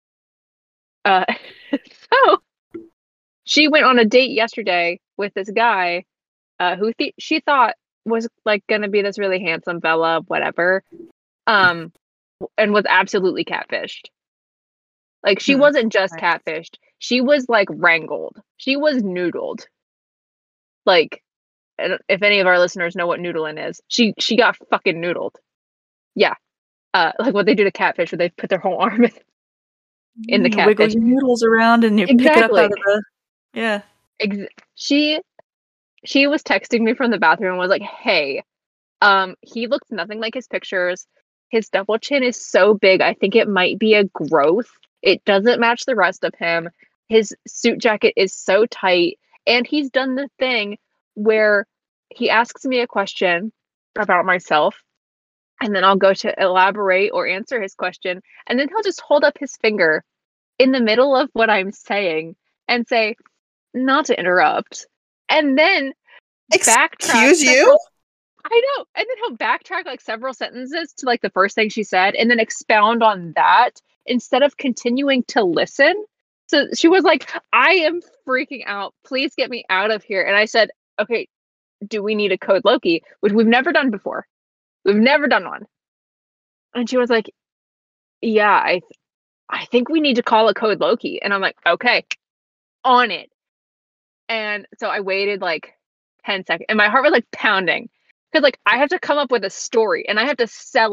Uh, so she went on a date yesterday with this guy uh, who th- she thought was like going to be this really handsome fella, whatever, um, and was absolutely catfished. Like she Hmm. wasn't just Nice. catfished; she was like wrangled. She was noodled. Like, and if any of our listeners know what noodling is, she she got fucking noodled. Yeah, uh, like what they do to catfish, where they put their whole arm in, in the You wiggle catfish. your noodles around and you pick it up Exactly. out of the yeah. Ex- she she was texting me from the bathroom and was like, "Hey, um, he looks nothing like his pictures. His double chin is so big. I think it might be a growth. It doesn't match the rest of him. His suit jacket is so tight, and he's done the thing where he asks me a question about myself, and then I'll go to elaborate or answer his question, and then he'll just hold up his finger in the middle of what I'm saying and say, not to interrupt, and then backtrack Excuse you? several- I know. And then he'll backtrack like several sentences to like the first thing she said and then expound on that instead of continuing to listen. So she was like, I am freaking out. Please get me out of here. And I said, okay, do we need a code Loki? Which we've never done before. We've never done one. And she was like, yeah, I th- I think we need to call a code Loki. And I'm like, okay, on it. And so I waited like ten seconds and my heart was like pounding because like I have to come up with a story and I have to sell it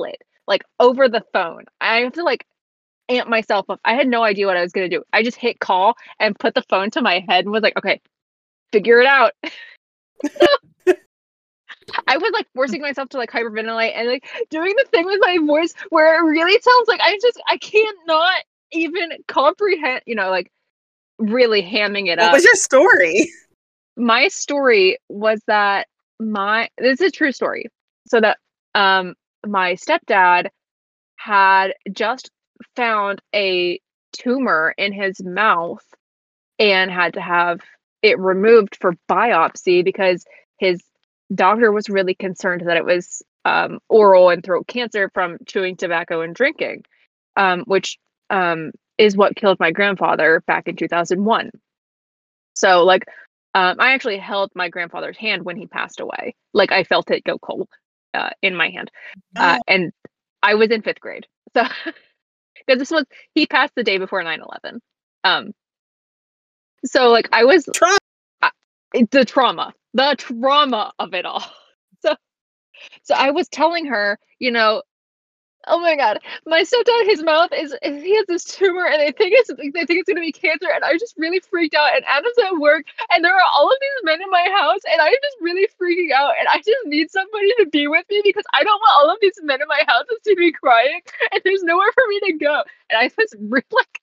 like over the phone. I have to like amp myself up. I had no idea what I was gonna do. I just hit call and put the phone to my head and was like, okay, figure it out. So I was like forcing myself to like hyperventilate and like doing the thing with my voice where it really sounds like I just I can't not even comprehend, you know, like really hamming it What up. was your story? My story was that my this is a true story. So that um my stepdad had just found a tumor in his mouth and had to have it removed for biopsy because his doctor was really concerned that it was um, oral and throat cancer from chewing tobacco and drinking, um, which um, is what killed my grandfather back in two thousand one. So, like, um, I actually held my grandfather's hand when he passed away. Like, I felt it go cold uh, in my hand. Uh, Oh. and I was in fifth grade. So, because this was, he passed the day before nine eleven. Um, so, like, I was, Trauma. I, the trauma, the trauma of it all. So, so I was telling her, you know, oh my god, my stepdad, his mouth is, he has this tumor and they think it's, they think it's gonna be cancer, and I just really freaked out, and Adam's at work, and there are all of these men in my house, and I'm just really freaking out, and I just need somebody to be with me because I don't want all of these men in my house to see me crying, and there's nowhere for me to go. And I was really like,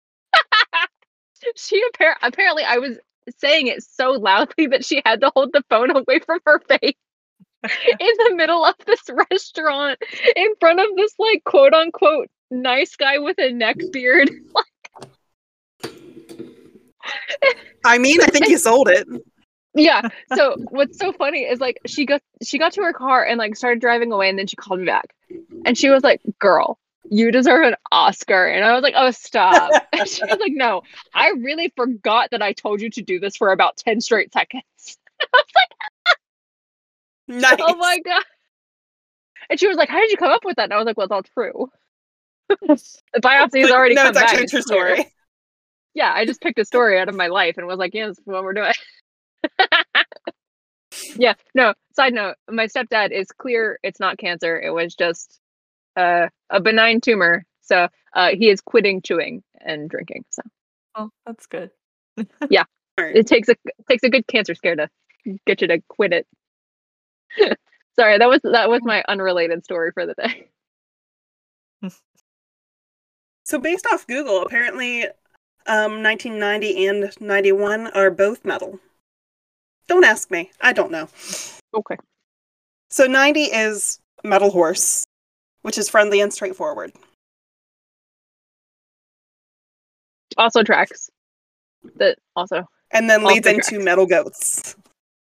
she appar- apparently I was saying it so loudly that she had to hold the phone away from her face. In the middle of this restaurant, in front of this like quote unquote nice guy with a neck beard. I mean, I think you sold it. Yeah. So what's so funny is like she got she got to her car and like started driving away, and then she called me back, and she was like, "Girl, you deserve an Oscar." And I was like, "Oh, stop." And she was like, "No, I really forgot that I told you to do this for about ten straight seconds." I was like, Nice. oh my god. And she was like, how did you come up with that? And I was like, well, it's all true. The biopsy has Like, already no, come it's back. actually a It's true clear. story. Yeah, I just picked a story out of my life and was like, yeah, this is what we're doing. Yeah, no, side note, my stepdad is clear it's not cancer. It was just uh, a benign tumor. So uh, he is quitting chewing and drinking. So Oh, that's good. yeah, Alright. it takes a it takes a good cancer scare to get you to quit it. Sorry, that was that was my unrelated story for the day. So based off Google, apparently um, nineteen ninety and ninety-one are both metal. Don't ask me. I don't know. Okay. So ninety is Metal Horse, which is friendly and straightforward. Also tracks. That also. And then leads Also into tracks. Metal Goats.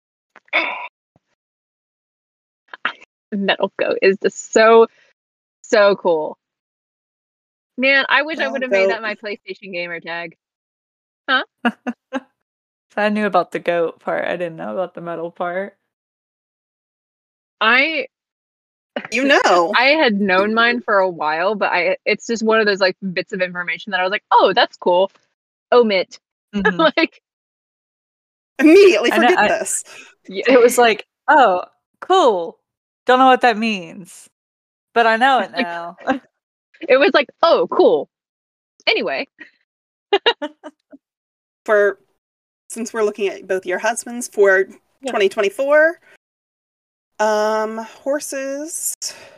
Metal Goat is just so, so cool. Man, I wish I Metal would have made Goat. that my PlayStation gamer tag. Huh? I knew about the goat part. I didn't know about the metal part. I You know. I had known mine for a while, but I it's just one of those like bits of information that I was like, oh, that's cool. Omit. Mhm. Like Immediately I know- forget I- this. yeah. It was like, oh, cool. Don't know what that means, but I know it now. It was like, oh, cool. Anyway. For since we're looking at both your husbands for Yeah. twenty twenty-four, um, horses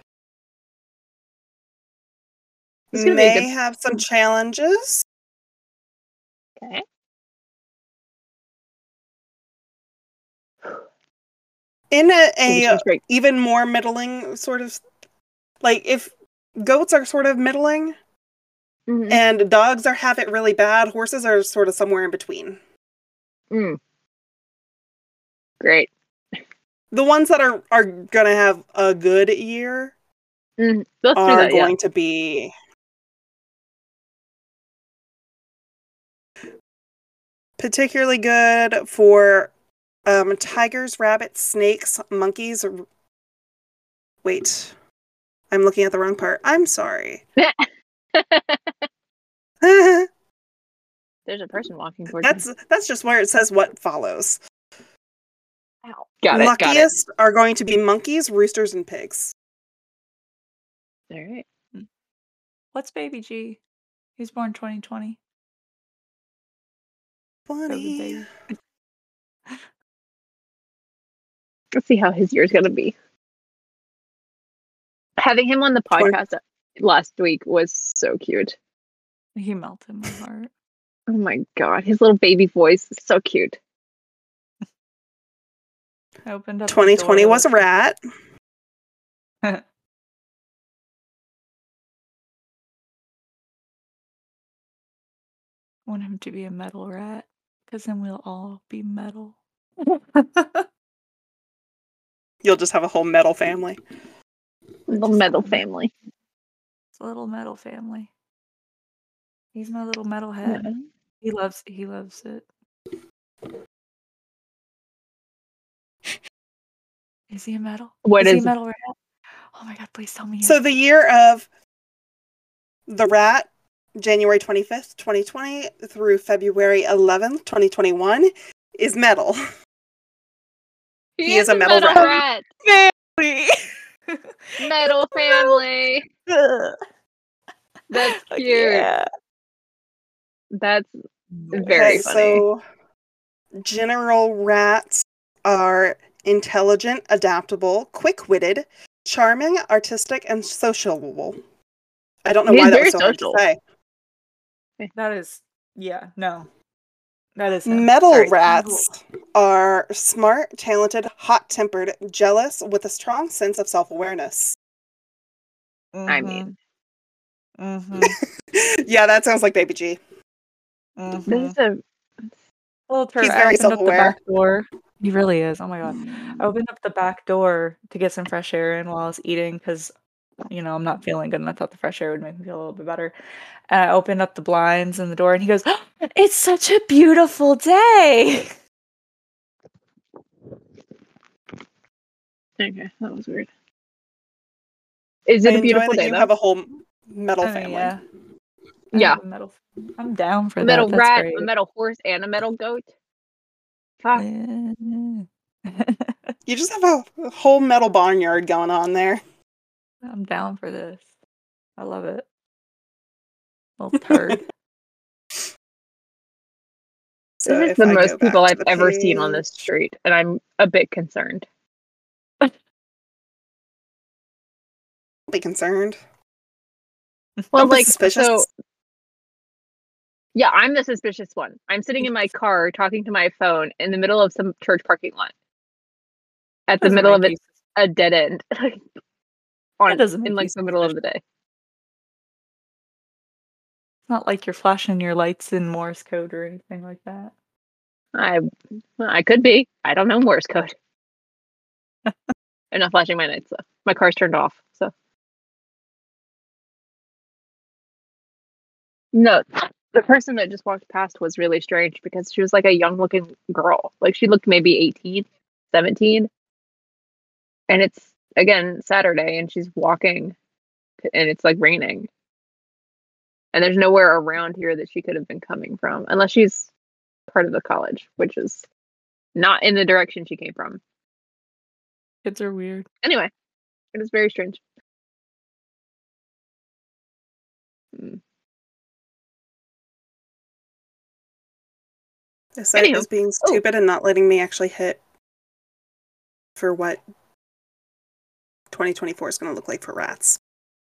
It's gonna be a may good- have some challenges. Okay. In a, Maybe a she's great. even more middling sort of, like if goats are sort of middling Mhm. and dogs are have it really bad, horses are sort of somewhere in between. Mm. Great. The ones that are are gonna have a good year Mm, let's do are that, yeah. going to be particularly good for um, tigers, rabbits, snakes, monkeys. r- Wait, I'm looking at the wrong part. I'm sorry. There's a person walking towards that's me. that's just where it says what follows. Ow. Got it, got it. Luckiest are going to be monkeys, roosters, and pigs. All right. What's Baby G? He's born twenty twenty. COVID Funny. baby. Let's see how his year's gonna be. Having him on the Twen- podcast last week was so cute. He melted my heart. Oh my god, his little baby voice is so cute. I opened up. the twenty twenty door was a to- rat. I want him to be a metal rat, because then we'll all be metal. You'll just have a whole metal family. The Just metal a family. It's a little metal family. He's my little metal head. He loves. He loves it. Is he a metal? What is he is- a metal rat? Oh my god! Please tell me. yes. So the year of the rat, January twenty-fifth, twenty twenty through February eleventh, twenty twenty-one, is metal. He is a metal rat. Family. Metal family. That's Fuck cute. yeah. That's very Okay, funny. so general rats are intelligent, adaptable, quick-witted, charming, artistic, and sociable. I don't know He's why that very was so hard to social. say. That is. Yeah. No. That is. him. Mm, Metal Alright, rats are smart, talented, hot-tempered, jealous, with a strong sense of self-awareness. I mean, Mm-hmm. Yeah, that sounds like Baby G. Mm-hmm. this is a Little turd. He's I very opened up the self-aware. back door. He really is. Oh my god. I opened up the back door to get some fresh air in while I was eating because, you know, I'm not feeling good and I thought the fresh air would make me feel a little bit better. And I opened up the blinds and the door and he goes, "Oh, it's such a beautiful day." okay. That was weird. Is I it a enjoy beautiful that day you though? have a whole metal I mean, family. yeah. I Yeah. have a metal. I'm down for A that. metal That's rat, great. a metal horse, and a metal goat. Fuck. You just have a, a whole metal barnyard going on there. I'm down for this. I love it. Little turd. So this is if the I go most back people to I've the ever seen on this page- street, and I'm a bit concerned. be concerned. Well, Don't be like, suspicious. so, yeah, I'm the suspicious one. I'm sitting in my car talking to my phone in the middle of some church parking lot. At the Doesn't middle of make it, you- a dead end. on, That doesn't make in you like the middle of the day. It's not like you're flashing your lights in Morse code or anything like that. I I could be. I don't know Morse code. I'm not flashing my lights though. My car's turned off, so. No, the person that just walked past was really strange because she was like a young looking girl. Like she looked maybe eighteen, seventeen. And it's again Saturday and she's walking and it's like raining. And there's nowhere around here that she could have been coming from unless she's part of the college, which is not in the direction she came from. Kids are weird. Anyway, it is very strange. Hmm. The site Anywho. is being Oh. stupid and not letting me actually hit for what twenty twenty-four is going to look like for rats.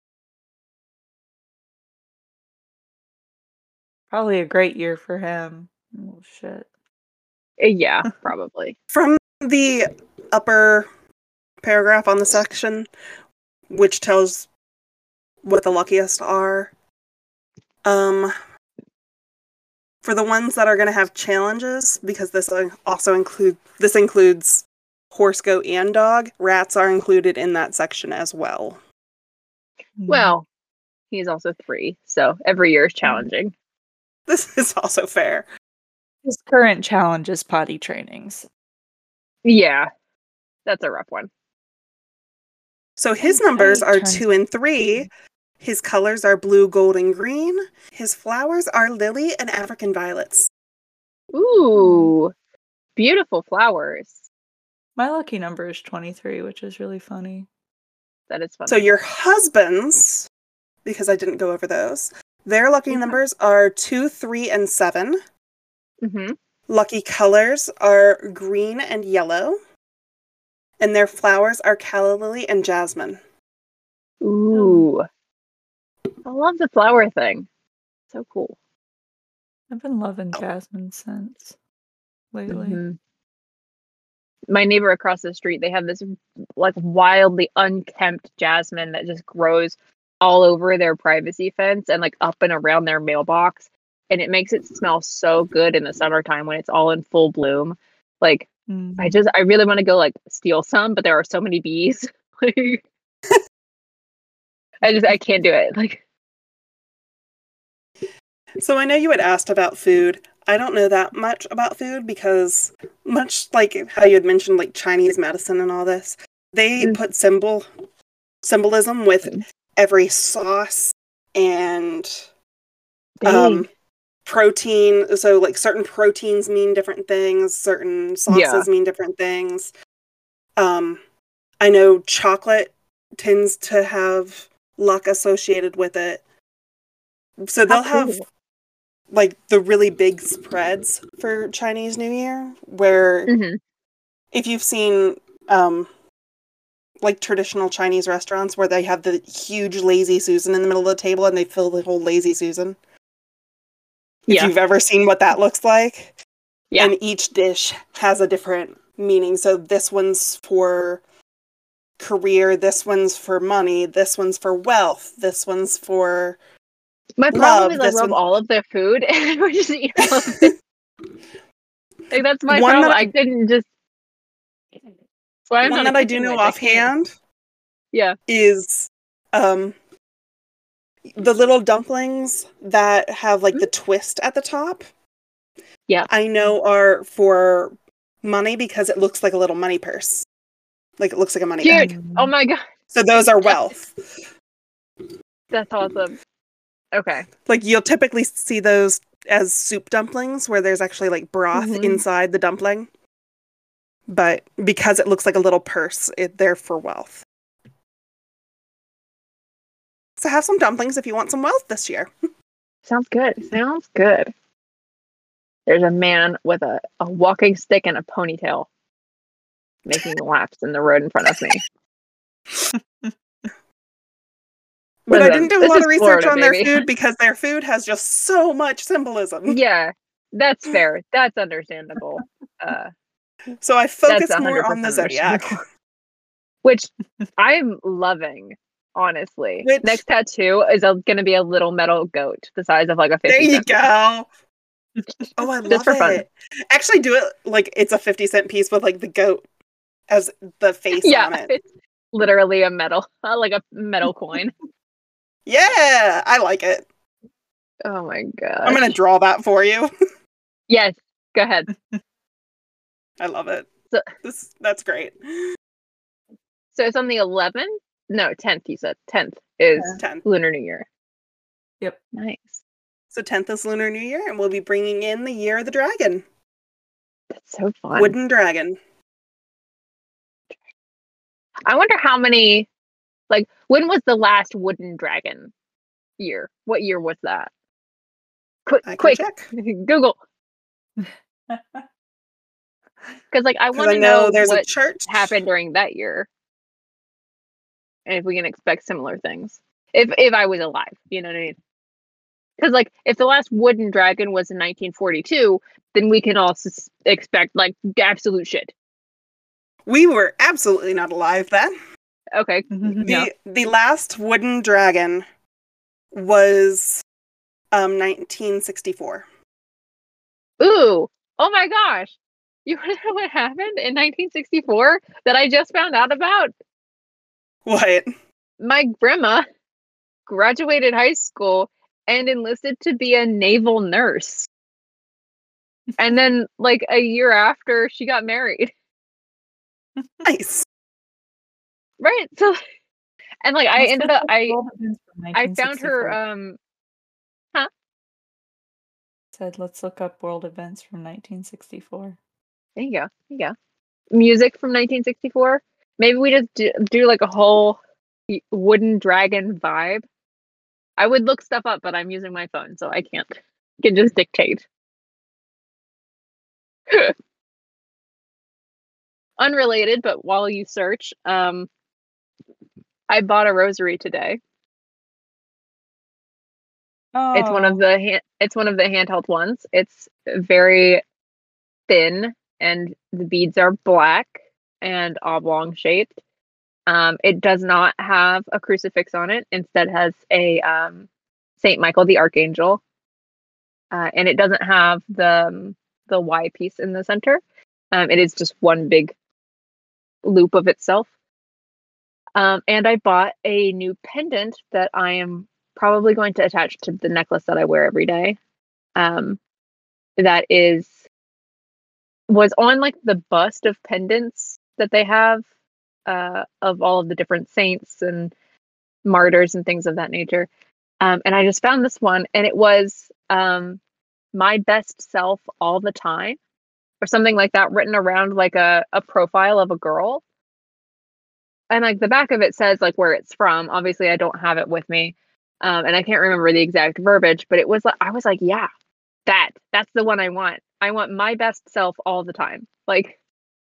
Probably a great year for him. Oh shit. Uh, Yeah, probably. From the upper paragraph on the section, which tells what the luckiest are, um, for the ones that are going to have challenges, because this also include this includes horse, goat, and dog, rats are included in that section as well. Well, he's also three, so every year is challenging. This is also fair. his current challenge is potty trainings. Yeah, that's a rough one. So his And numbers Patty are turns- two and three. His colors are blue, gold, and green. His flowers are lily and African violets. Ooh, beautiful flowers. My lucky number is twenty-three, which is really funny. That is fun. So your husbands, because I didn't go over those, their lucky Yeah. numbers are two, three, and seven. Mm-hmm. Lucky colors are green and yellow. And their flowers are calla lily and jasmine. Ooh. I love the flower thing. So cool. I've been loving jasmine scents lately. Mhm. My neighbor across the street, they have this like wildly unkempt jasmine that just grows all over their privacy fence and like up and around their mailbox. And it makes it smell so good in the summertime when it's all in full bloom. Like, Mm. I just, I really want to go like steal some, but there are so many bees. Like, I just, I can't do it. Like, So I know you had asked about food. I don't know that much about food because much like how you had mentioned like Chinese medicine and all this, they Mm. put symbol symbolism with every sauce and um dang. protein. So like certain proteins mean different things, certain sauces Yeah. mean different things. Um I know chocolate tends to have luck associated with it. So they'll How have cool. like the really big spreads for Chinese New Year, where Mhm. if you've seen um like traditional Chinese restaurants where they have the huge lazy Susan in the middle of the table and they fill the whole lazy Susan. If Yeah. you've ever seen what that looks like. Yeah. And each dish has a different meaning. So this one's for career, this one's for money, this one's for wealth, this one's for My problem love, is I this love one- all of their food and we're just eating all of it. Like, that's my One problem. that I, I- couldn't just. So I'm one not a that I do kitchen know witch. I can't. offhand Yeah. is um the little dumplings that have like the twist at the top. Yeah. I know are for money because it looks like a little money purse. Like it looks like a money Cute. bag. Oh my god. So those are wealth. That's awesome. Okay. Like you'll typically see those as soup dumplings where there's actually like broth Mhm. inside the dumpling. But because it looks like a little purse, it, they're for wealth. So have some dumplings if you want some wealth this year. Sounds good. Sounds good. There's a man with a, a walking stick and a ponytail making laps in the road in front of me. But I Listen, didn't do a this lot is of research Florida, on their baby. food because their food has just so much symbolism. Yeah, that's fair. That's understandable. Uh, So I that's focused one more hundred on the percent zodiac. understandable. Which I'm loving, honestly. Which- Next tattoo is going to be a little metal goat the size of like a There fifty you cent. go. Oh, I Just love for fun. it. Actually, do it like it's a fifty cent piece with like the goat as the face Yeah, on it. it's literally a metal, uh, like a metal coin. Yeah, I like it. Oh my god. I'm gonna draw that for you. Yes, go ahead. I love it. So- This that's great. So it's on the eleventh? No, tenth, you said. tenth is Ten. Lunar New Year. Yep. Nice. So tenth is Lunar New Year, and we'll be bringing in the Year of the Dragon, That's so fun. wooden dragon. I wonder how many, like, when was the last wooden dragon year? What year was that? Quick, I can quick, check. Google. Because, like, I Because want I to know, know there's a what church. happened during that year. And if we can expect similar things. If if I was alive, you know what I mean? Because, like, if the last wooden dragon was in nineteen forty-two, then we can all s- expect, like, absolute shit. We were absolutely not alive then. Okay. The Yeah. the last wooden dragon was um nineteen sixty-four. Ooh. Oh my gosh. You want to know what happened in nineteen sixty-four that I just found out about? What? My grandma graduated high school and enlisted to be a naval nurse. And then, like, a year after, she got married. Nice. Right? So, and, like, I Let's ended look up, up I, world events from I found her, nineteen sixty-four. um, Said, let's look up world events from nineteen sixty-four. there you go. There you go. Music from nineteen sixty-four. Maybe we just do, do like a whole wooden dragon vibe. I would look stuff up, but I'm using my phone, so I can't. I can just dictate. Unrelated, but while you search, um, I bought a rosary today. Oh. It's one of the hand, it's one of the handheld ones. It's very thin, and the beads are black and oblong shaped. Um, it does not have a crucifix on it. Instead, has a um, Saint Michael the Archangel, uh, and it doesn't have the um, the Y piece in the center. Um, it is just one big loop of itself. Um, and I bought a new pendant that I am probably going to attach to the necklace that I wear every day. Um, that is was on like the bust of pendants that they have uh, of all of the different saints and martyrs and things of that nature. Um, and I just found this one, and it was um, my best self all the time, or something like that, written around like a, a profile of a girl. And like the back of it says like where it's from. Obviously, I don't have it with me, um, and I can't remember the exact verbiage. But it was like I was like, yeah, that that's the one I want. I want my best self all the time. Like,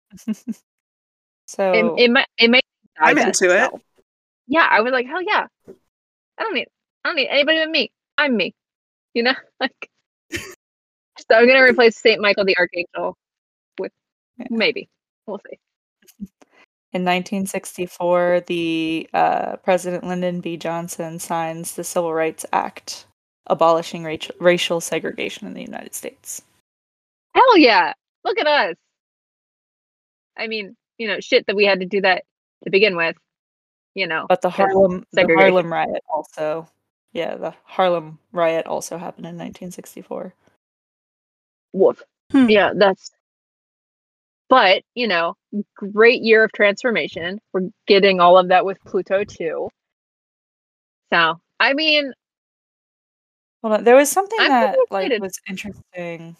so it, it might it may. I'm into it. Self. Yeah, I was like, hell yeah. I don't need I don't need anybody but me. I'm me. You know, like. So I'm gonna replace Saint Michael the Archangel with yeah. maybe we'll see. In nineteen sixty-four, the uh, President Lyndon B. Johnson signs the Civil Rights Act, abolishing ra- racial segregation in the United States. Hell yeah! Look at us. I mean, you know, shit that we had to do that to begin with. You know, but the Harlem, the Harlem riot also, yeah, the Harlem riot also happened in nineteen sixty-four. Woof. Hmm. Yeah, that's. But, you know, great year of transformation. We're getting all of that with Pluto too. So, I mean, hold on. There was something I'm that like was interesting.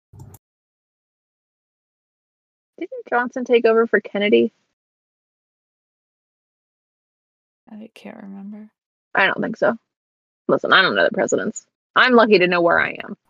Didn't Johnson take over for Kennedy? I can't remember. I don't think so. Listen, I don't know the presidents. I'm lucky to know where I am.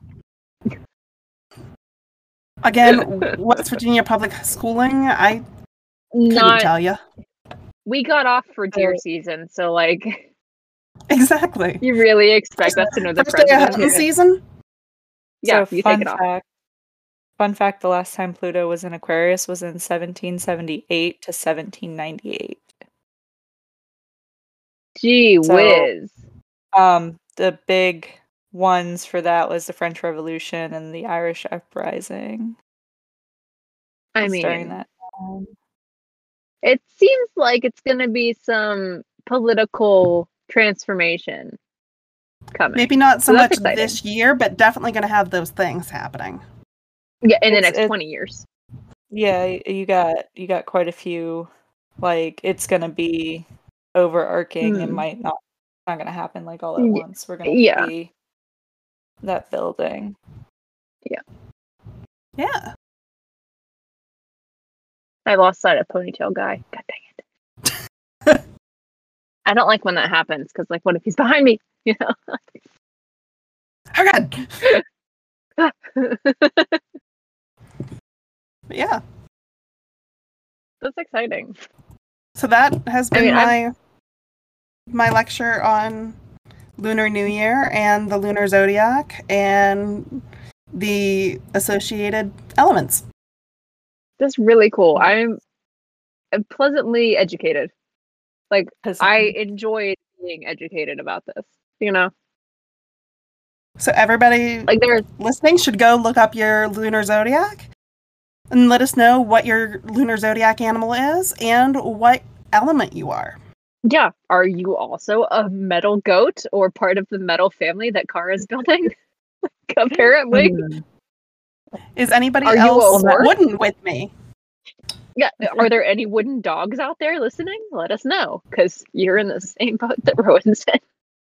Again, West Virginia public schooling, I couldn't Not, tell you. We got off for deer oh. season, so like... Exactly. You really expect us to know the First day of hunting season? Yeah, so you fun take it fact, off. Fun fact, the last time Pluto was in Aquarius was in seventeen seventy-eight to seventeen ninety-eight. Gee so, whiz. Um, the big... ones for that was the French Revolution and the Irish Uprising. I mean, during that time. It seems like it's going to be some political transformation coming. Maybe not so, so much exciting. This year, but definitely going to have those things happening. Yeah, in the it's, next twenty years. Yeah, you got you got quite a few. Like it's going to be overarching. Mm. It might not not going to happen like all at yeah. once. We're going to yeah. see that building. Yeah. Yeah. I lost sight of Ponytail Guy. God dang it. I don't like when that happens, because, like, what if he's behind me? You know? Oh, God. Yeah. That's exciting. So that has been I mean, my I'm... my lecture on Lunar New Year and the lunar zodiac and the associated elements. That's really cool. I'm pleasantly educated. Like, I enjoyed being educated about this, you know? So everybody like there's... listening should go look up your lunar zodiac and let us know what your lunar zodiac animal is and what element you are. Yeah. Are you also a metal goat or part of the metal family that Kara's building? Apparently. Mm. Is anybody are else wooden with me? Yeah. Are there any wooden dogs out there listening? Let us know, because you're in the same boat that Rowan's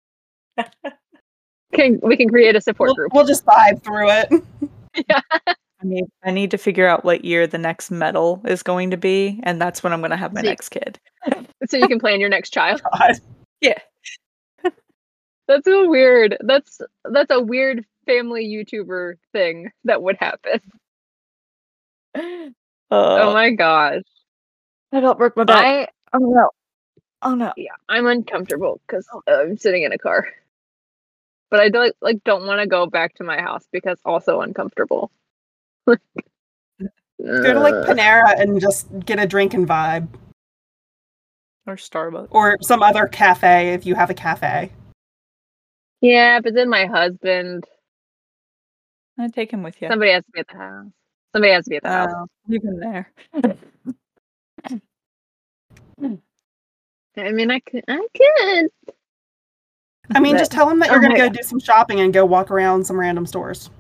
in. Can, we can create a support we'll, group. We'll just vibe through it. Yeah. I need I need to figure out what year the next medal is going to be, and that's when I'm gonna have my So you- next kid. So you can plan your next child. God. Yeah. That's so weird. That's that's a weird family YouTuber thing that would happen. Uh, Oh my gosh. I got broke my back. I Oh no. Oh no. yeah, I'm uncomfortable because I'm sitting in a car. But I don't like don't want to go back to my house because also uncomfortable. Go to like Uh, Panera and just get a drink and vibe. Or Starbucks. Or some other cafe if you have a cafe. yeah, but then my husband, I take him with you. somebody has to be at the house. Somebody has to be at the house. Oh, leave him there. I mean, I could, I could. I mean, But- just tell them that you're Oh going to my go do some shopping and go walk around some random stores.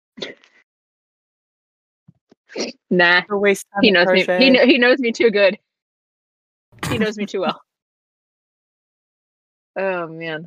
Nah, Or waste time he at knows me. Target. He kn- he knows me too good. He knows me too well. Oh man,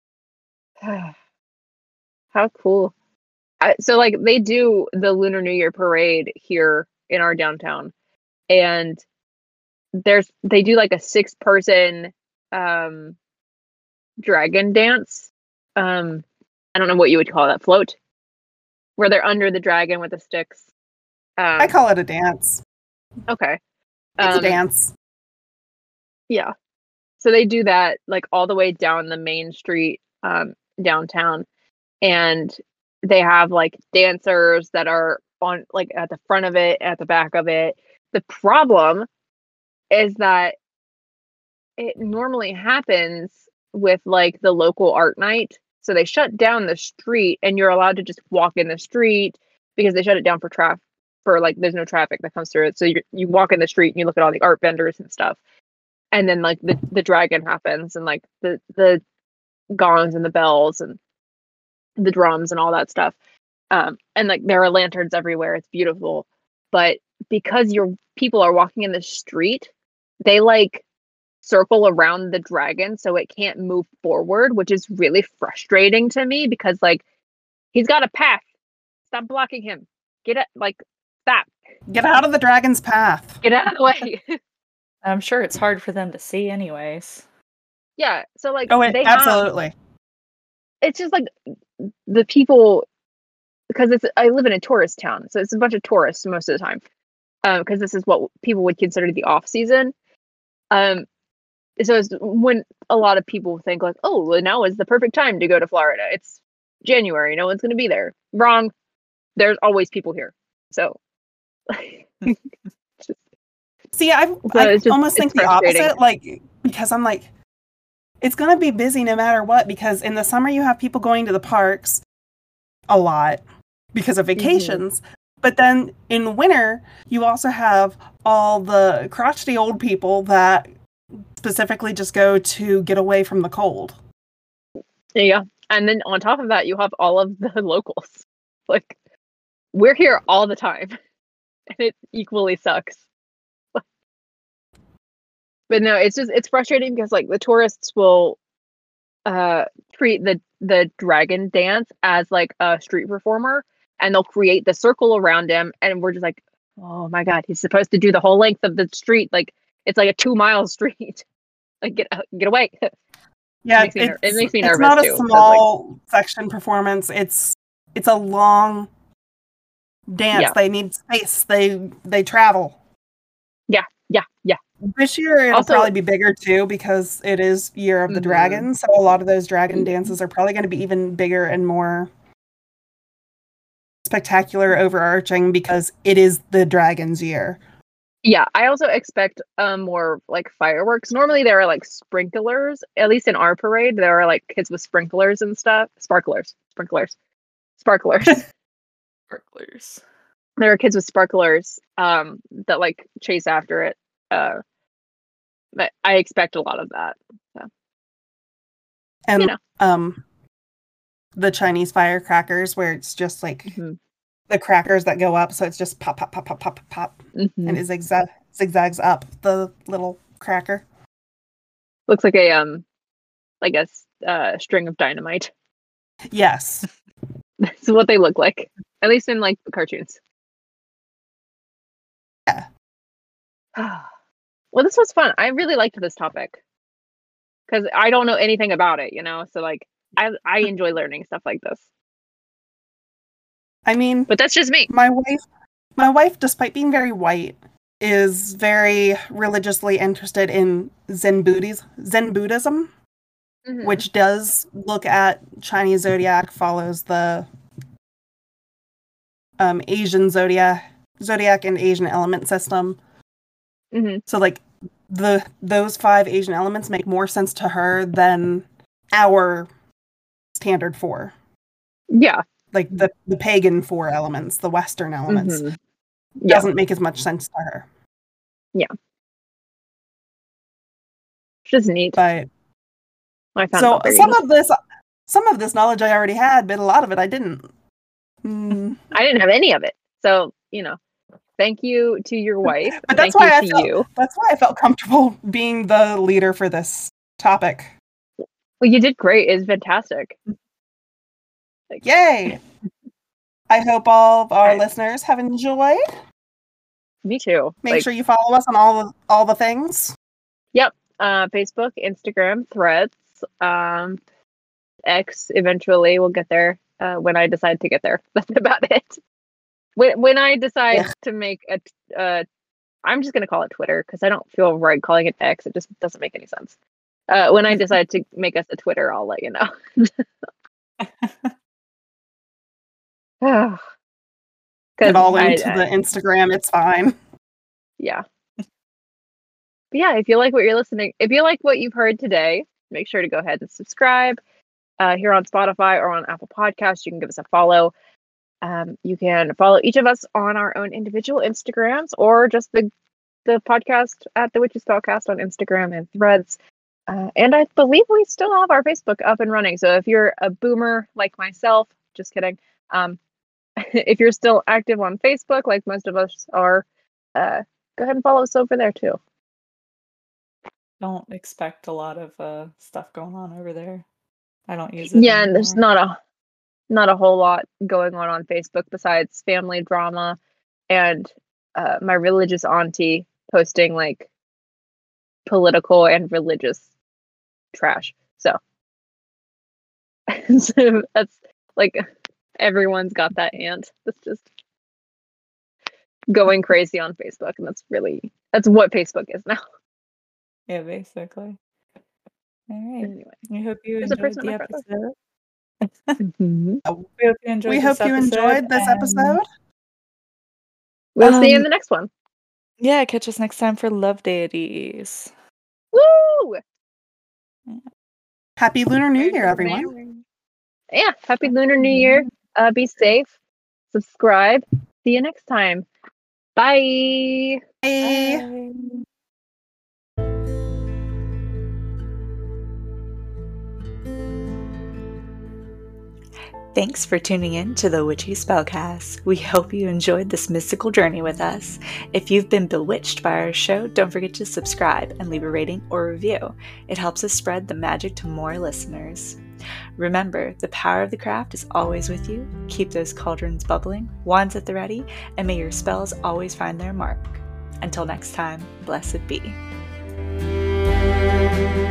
how cool! I, so like they do the Lunar New Year parade here in our downtown, and there's they do like a six person um dragon dance. Um, I don't know what you would call that, float, where they're under the dragon with the sticks. Um, I call it a dance. okay. It's Um, a dance. Yeah. So they do that like all the way down the main street um, downtown. And they have like dancers that are on like at the front of it, at the back of it. The problem is that it normally happens with like the local art night. So they shut down the street and you're allowed to just walk in the street because they shut it down for traffic for like there's no traffic that comes through it. So you you walk in the street and you look at all the art vendors and stuff. And then like the, the dragon happens and like the the gongs and the bells and the drums and all that stuff. Um, and like there are lanterns everywhere. It's beautiful. But because your people are walking in the street, they like circle around the dragon so it can't move forward, which is really frustrating to me because like he's got a path. Stop blocking him. Get it like stop. Get out of the dragon's path. Get out of the way. I'm sure it's hard for them to see anyways. Yeah. So like Oh, wait, they have absolutely. it's just like the people because it's I live in a tourist town, so it's a bunch of tourists most of the time. Um, because this is what people would consider the off season. Um, so it's when a lot of people think like, oh, well, now is the perfect time to go to Florida. It's January, no one's going to be there. Wrong. There's always people here. So, just, See, I, So I it's just- almost think it's the frustrating. opposite, like, because I'm like, it's going to be busy no matter what, because in the summer you have people going to the parks a lot because of vacations. But then in winter, you also have all the crotchety old people that specifically just go to get away from the cold. yeah. And then on top of that, you have all of the locals. Like, we're here all the time, and it equally sucks. But no, it's just it's frustrating because like the tourists will uh treat the the dragon dance as like a street performer and they'll create the circle around him and we're just like, oh my god, he's supposed to do the whole length of the street. Like it's like a two mile street. Like get get away. Yeah, makes me ner- it it's, makes me it's nervous, not a too, 'cause, like- small section performance. It's it's a long dance. Yeah. They need space. They they travel. Yeah, yeah. This year it'll Also- probably be bigger too because it is Year of the Mhm. Dragon. So a lot of those dragon dances are probably going to be even bigger and more spectacular, overarching because it is the dragon's year. Yeah, I also expect um more like fireworks. Normally there are like sprinklers. At least in our parade, there are like kids with sprinklers and stuff. Sparklers, sprinklers, sparklers. Sparklers. There are kids with sparklers um that like chase after it. Uh, but I expect a lot of that. And You know. um the Chinese firecrackers where it's just like Mhm. the crackers that go up, so it's just pop pop pop pop pop pop pop Mhm. and it zigzag zigzags up the little cracker. Looks like a um like a s- uh, string of dynamite. Yes. That's what they look like. At least in like the cartoons. Well, this was fun. I really liked this topic because I don't know anything about it, you know. So like, I I enjoy learning stuff like this. I mean, But that's just me. my wife, my wife, despite being very white, is very religiously interested in Zen Buddhism, Zen Buddhism, Mhm. which does look at Chinese zodiac, follows the um, Asian zodiac, zodiac and Asian element system. Mhm. So like the those five Asian elements make more sense to her than our standard four. Yeah. Like the, the pagan four elements, the Western elements, Mhm. Yeah. doesn't make as much sense to her. Which is neat. But I found so that very some neat. of this, some of this knowledge I already had, but a lot of it I didn't. Mm. I didn't have any of it. So, you know, thank you to your wife. But that's thank why you I to felt, you. That's why I felt comfortable being the leader for this topic. Well, you did great. It's fantastic. Like, Yay! I hope all of our Right. listeners have enjoyed. Me too. Make Like, sure you follow us on all the all the things. Yep. Uh, Facebook, Instagram, Threads, um, X. Eventually, we'll get there. Uh, when I decide to get there. That's about it. When when I decide Ugh. to make a, t- uh, I'm just gonna call it Twitter because I don't feel right calling it X. It just doesn't make any sense. Uh, when I decide to make us a Twitter, I'll let you know. Get all I- into I- the Instagram. It's fine. yeah. But yeah, if you like what you're listening, if you like what you've heard today, make sure to go ahead and subscribe uh, here on Spotify or on Apple Podcasts. You can give us a follow. Um, you can follow each of us on our own individual Instagrams or just the the podcast at the Witchy Spellcast on Instagram and Threads. Uh, and I believe we still have our Facebook up and running. So if you're a boomer like myself, just kidding. Um, if you're still active on Facebook, like most of us are, uh, go ahead and follow us over there too. Don't expect a lot of uh, stuff going on over there. I don't use it. Yeah, and there's anymore. not a not a whole lot going on on Facebook besides family drama and uh, my religious auntie posting like political and religious trash. So, so that's like everyone's got that aunt that's just going crazy on Facebook, and that's really that's what Facebook is now. Yeah, basically. All right. Anyway, We hope you there's a enjoyed person the in my front episode. Mhm. We hope you enjoyed We this hope you episode, enjoyed this and- episode. We'll see you in Um, the next one. Yeah, catch us next time for Love Deities. Woo! Happy Lunar New Year, everyone. Yeah, happy Lunar New Year. Uh, be safe. Subscribe. See you next time. Bye. Bye. Bye. Thanks for tuning in to the Witchy Spellcast. We hope you enjoyed this mystical journey with us. If you've been bewitched by our show, don't forget to subscribe and leave a rating or review. It helps us spread the magic to more listeners. Remember, the power of the craft is always with you. Keep those cauldrons bubbling, wands at the ready, and may your spells always find their mark. Until next time, blessed be.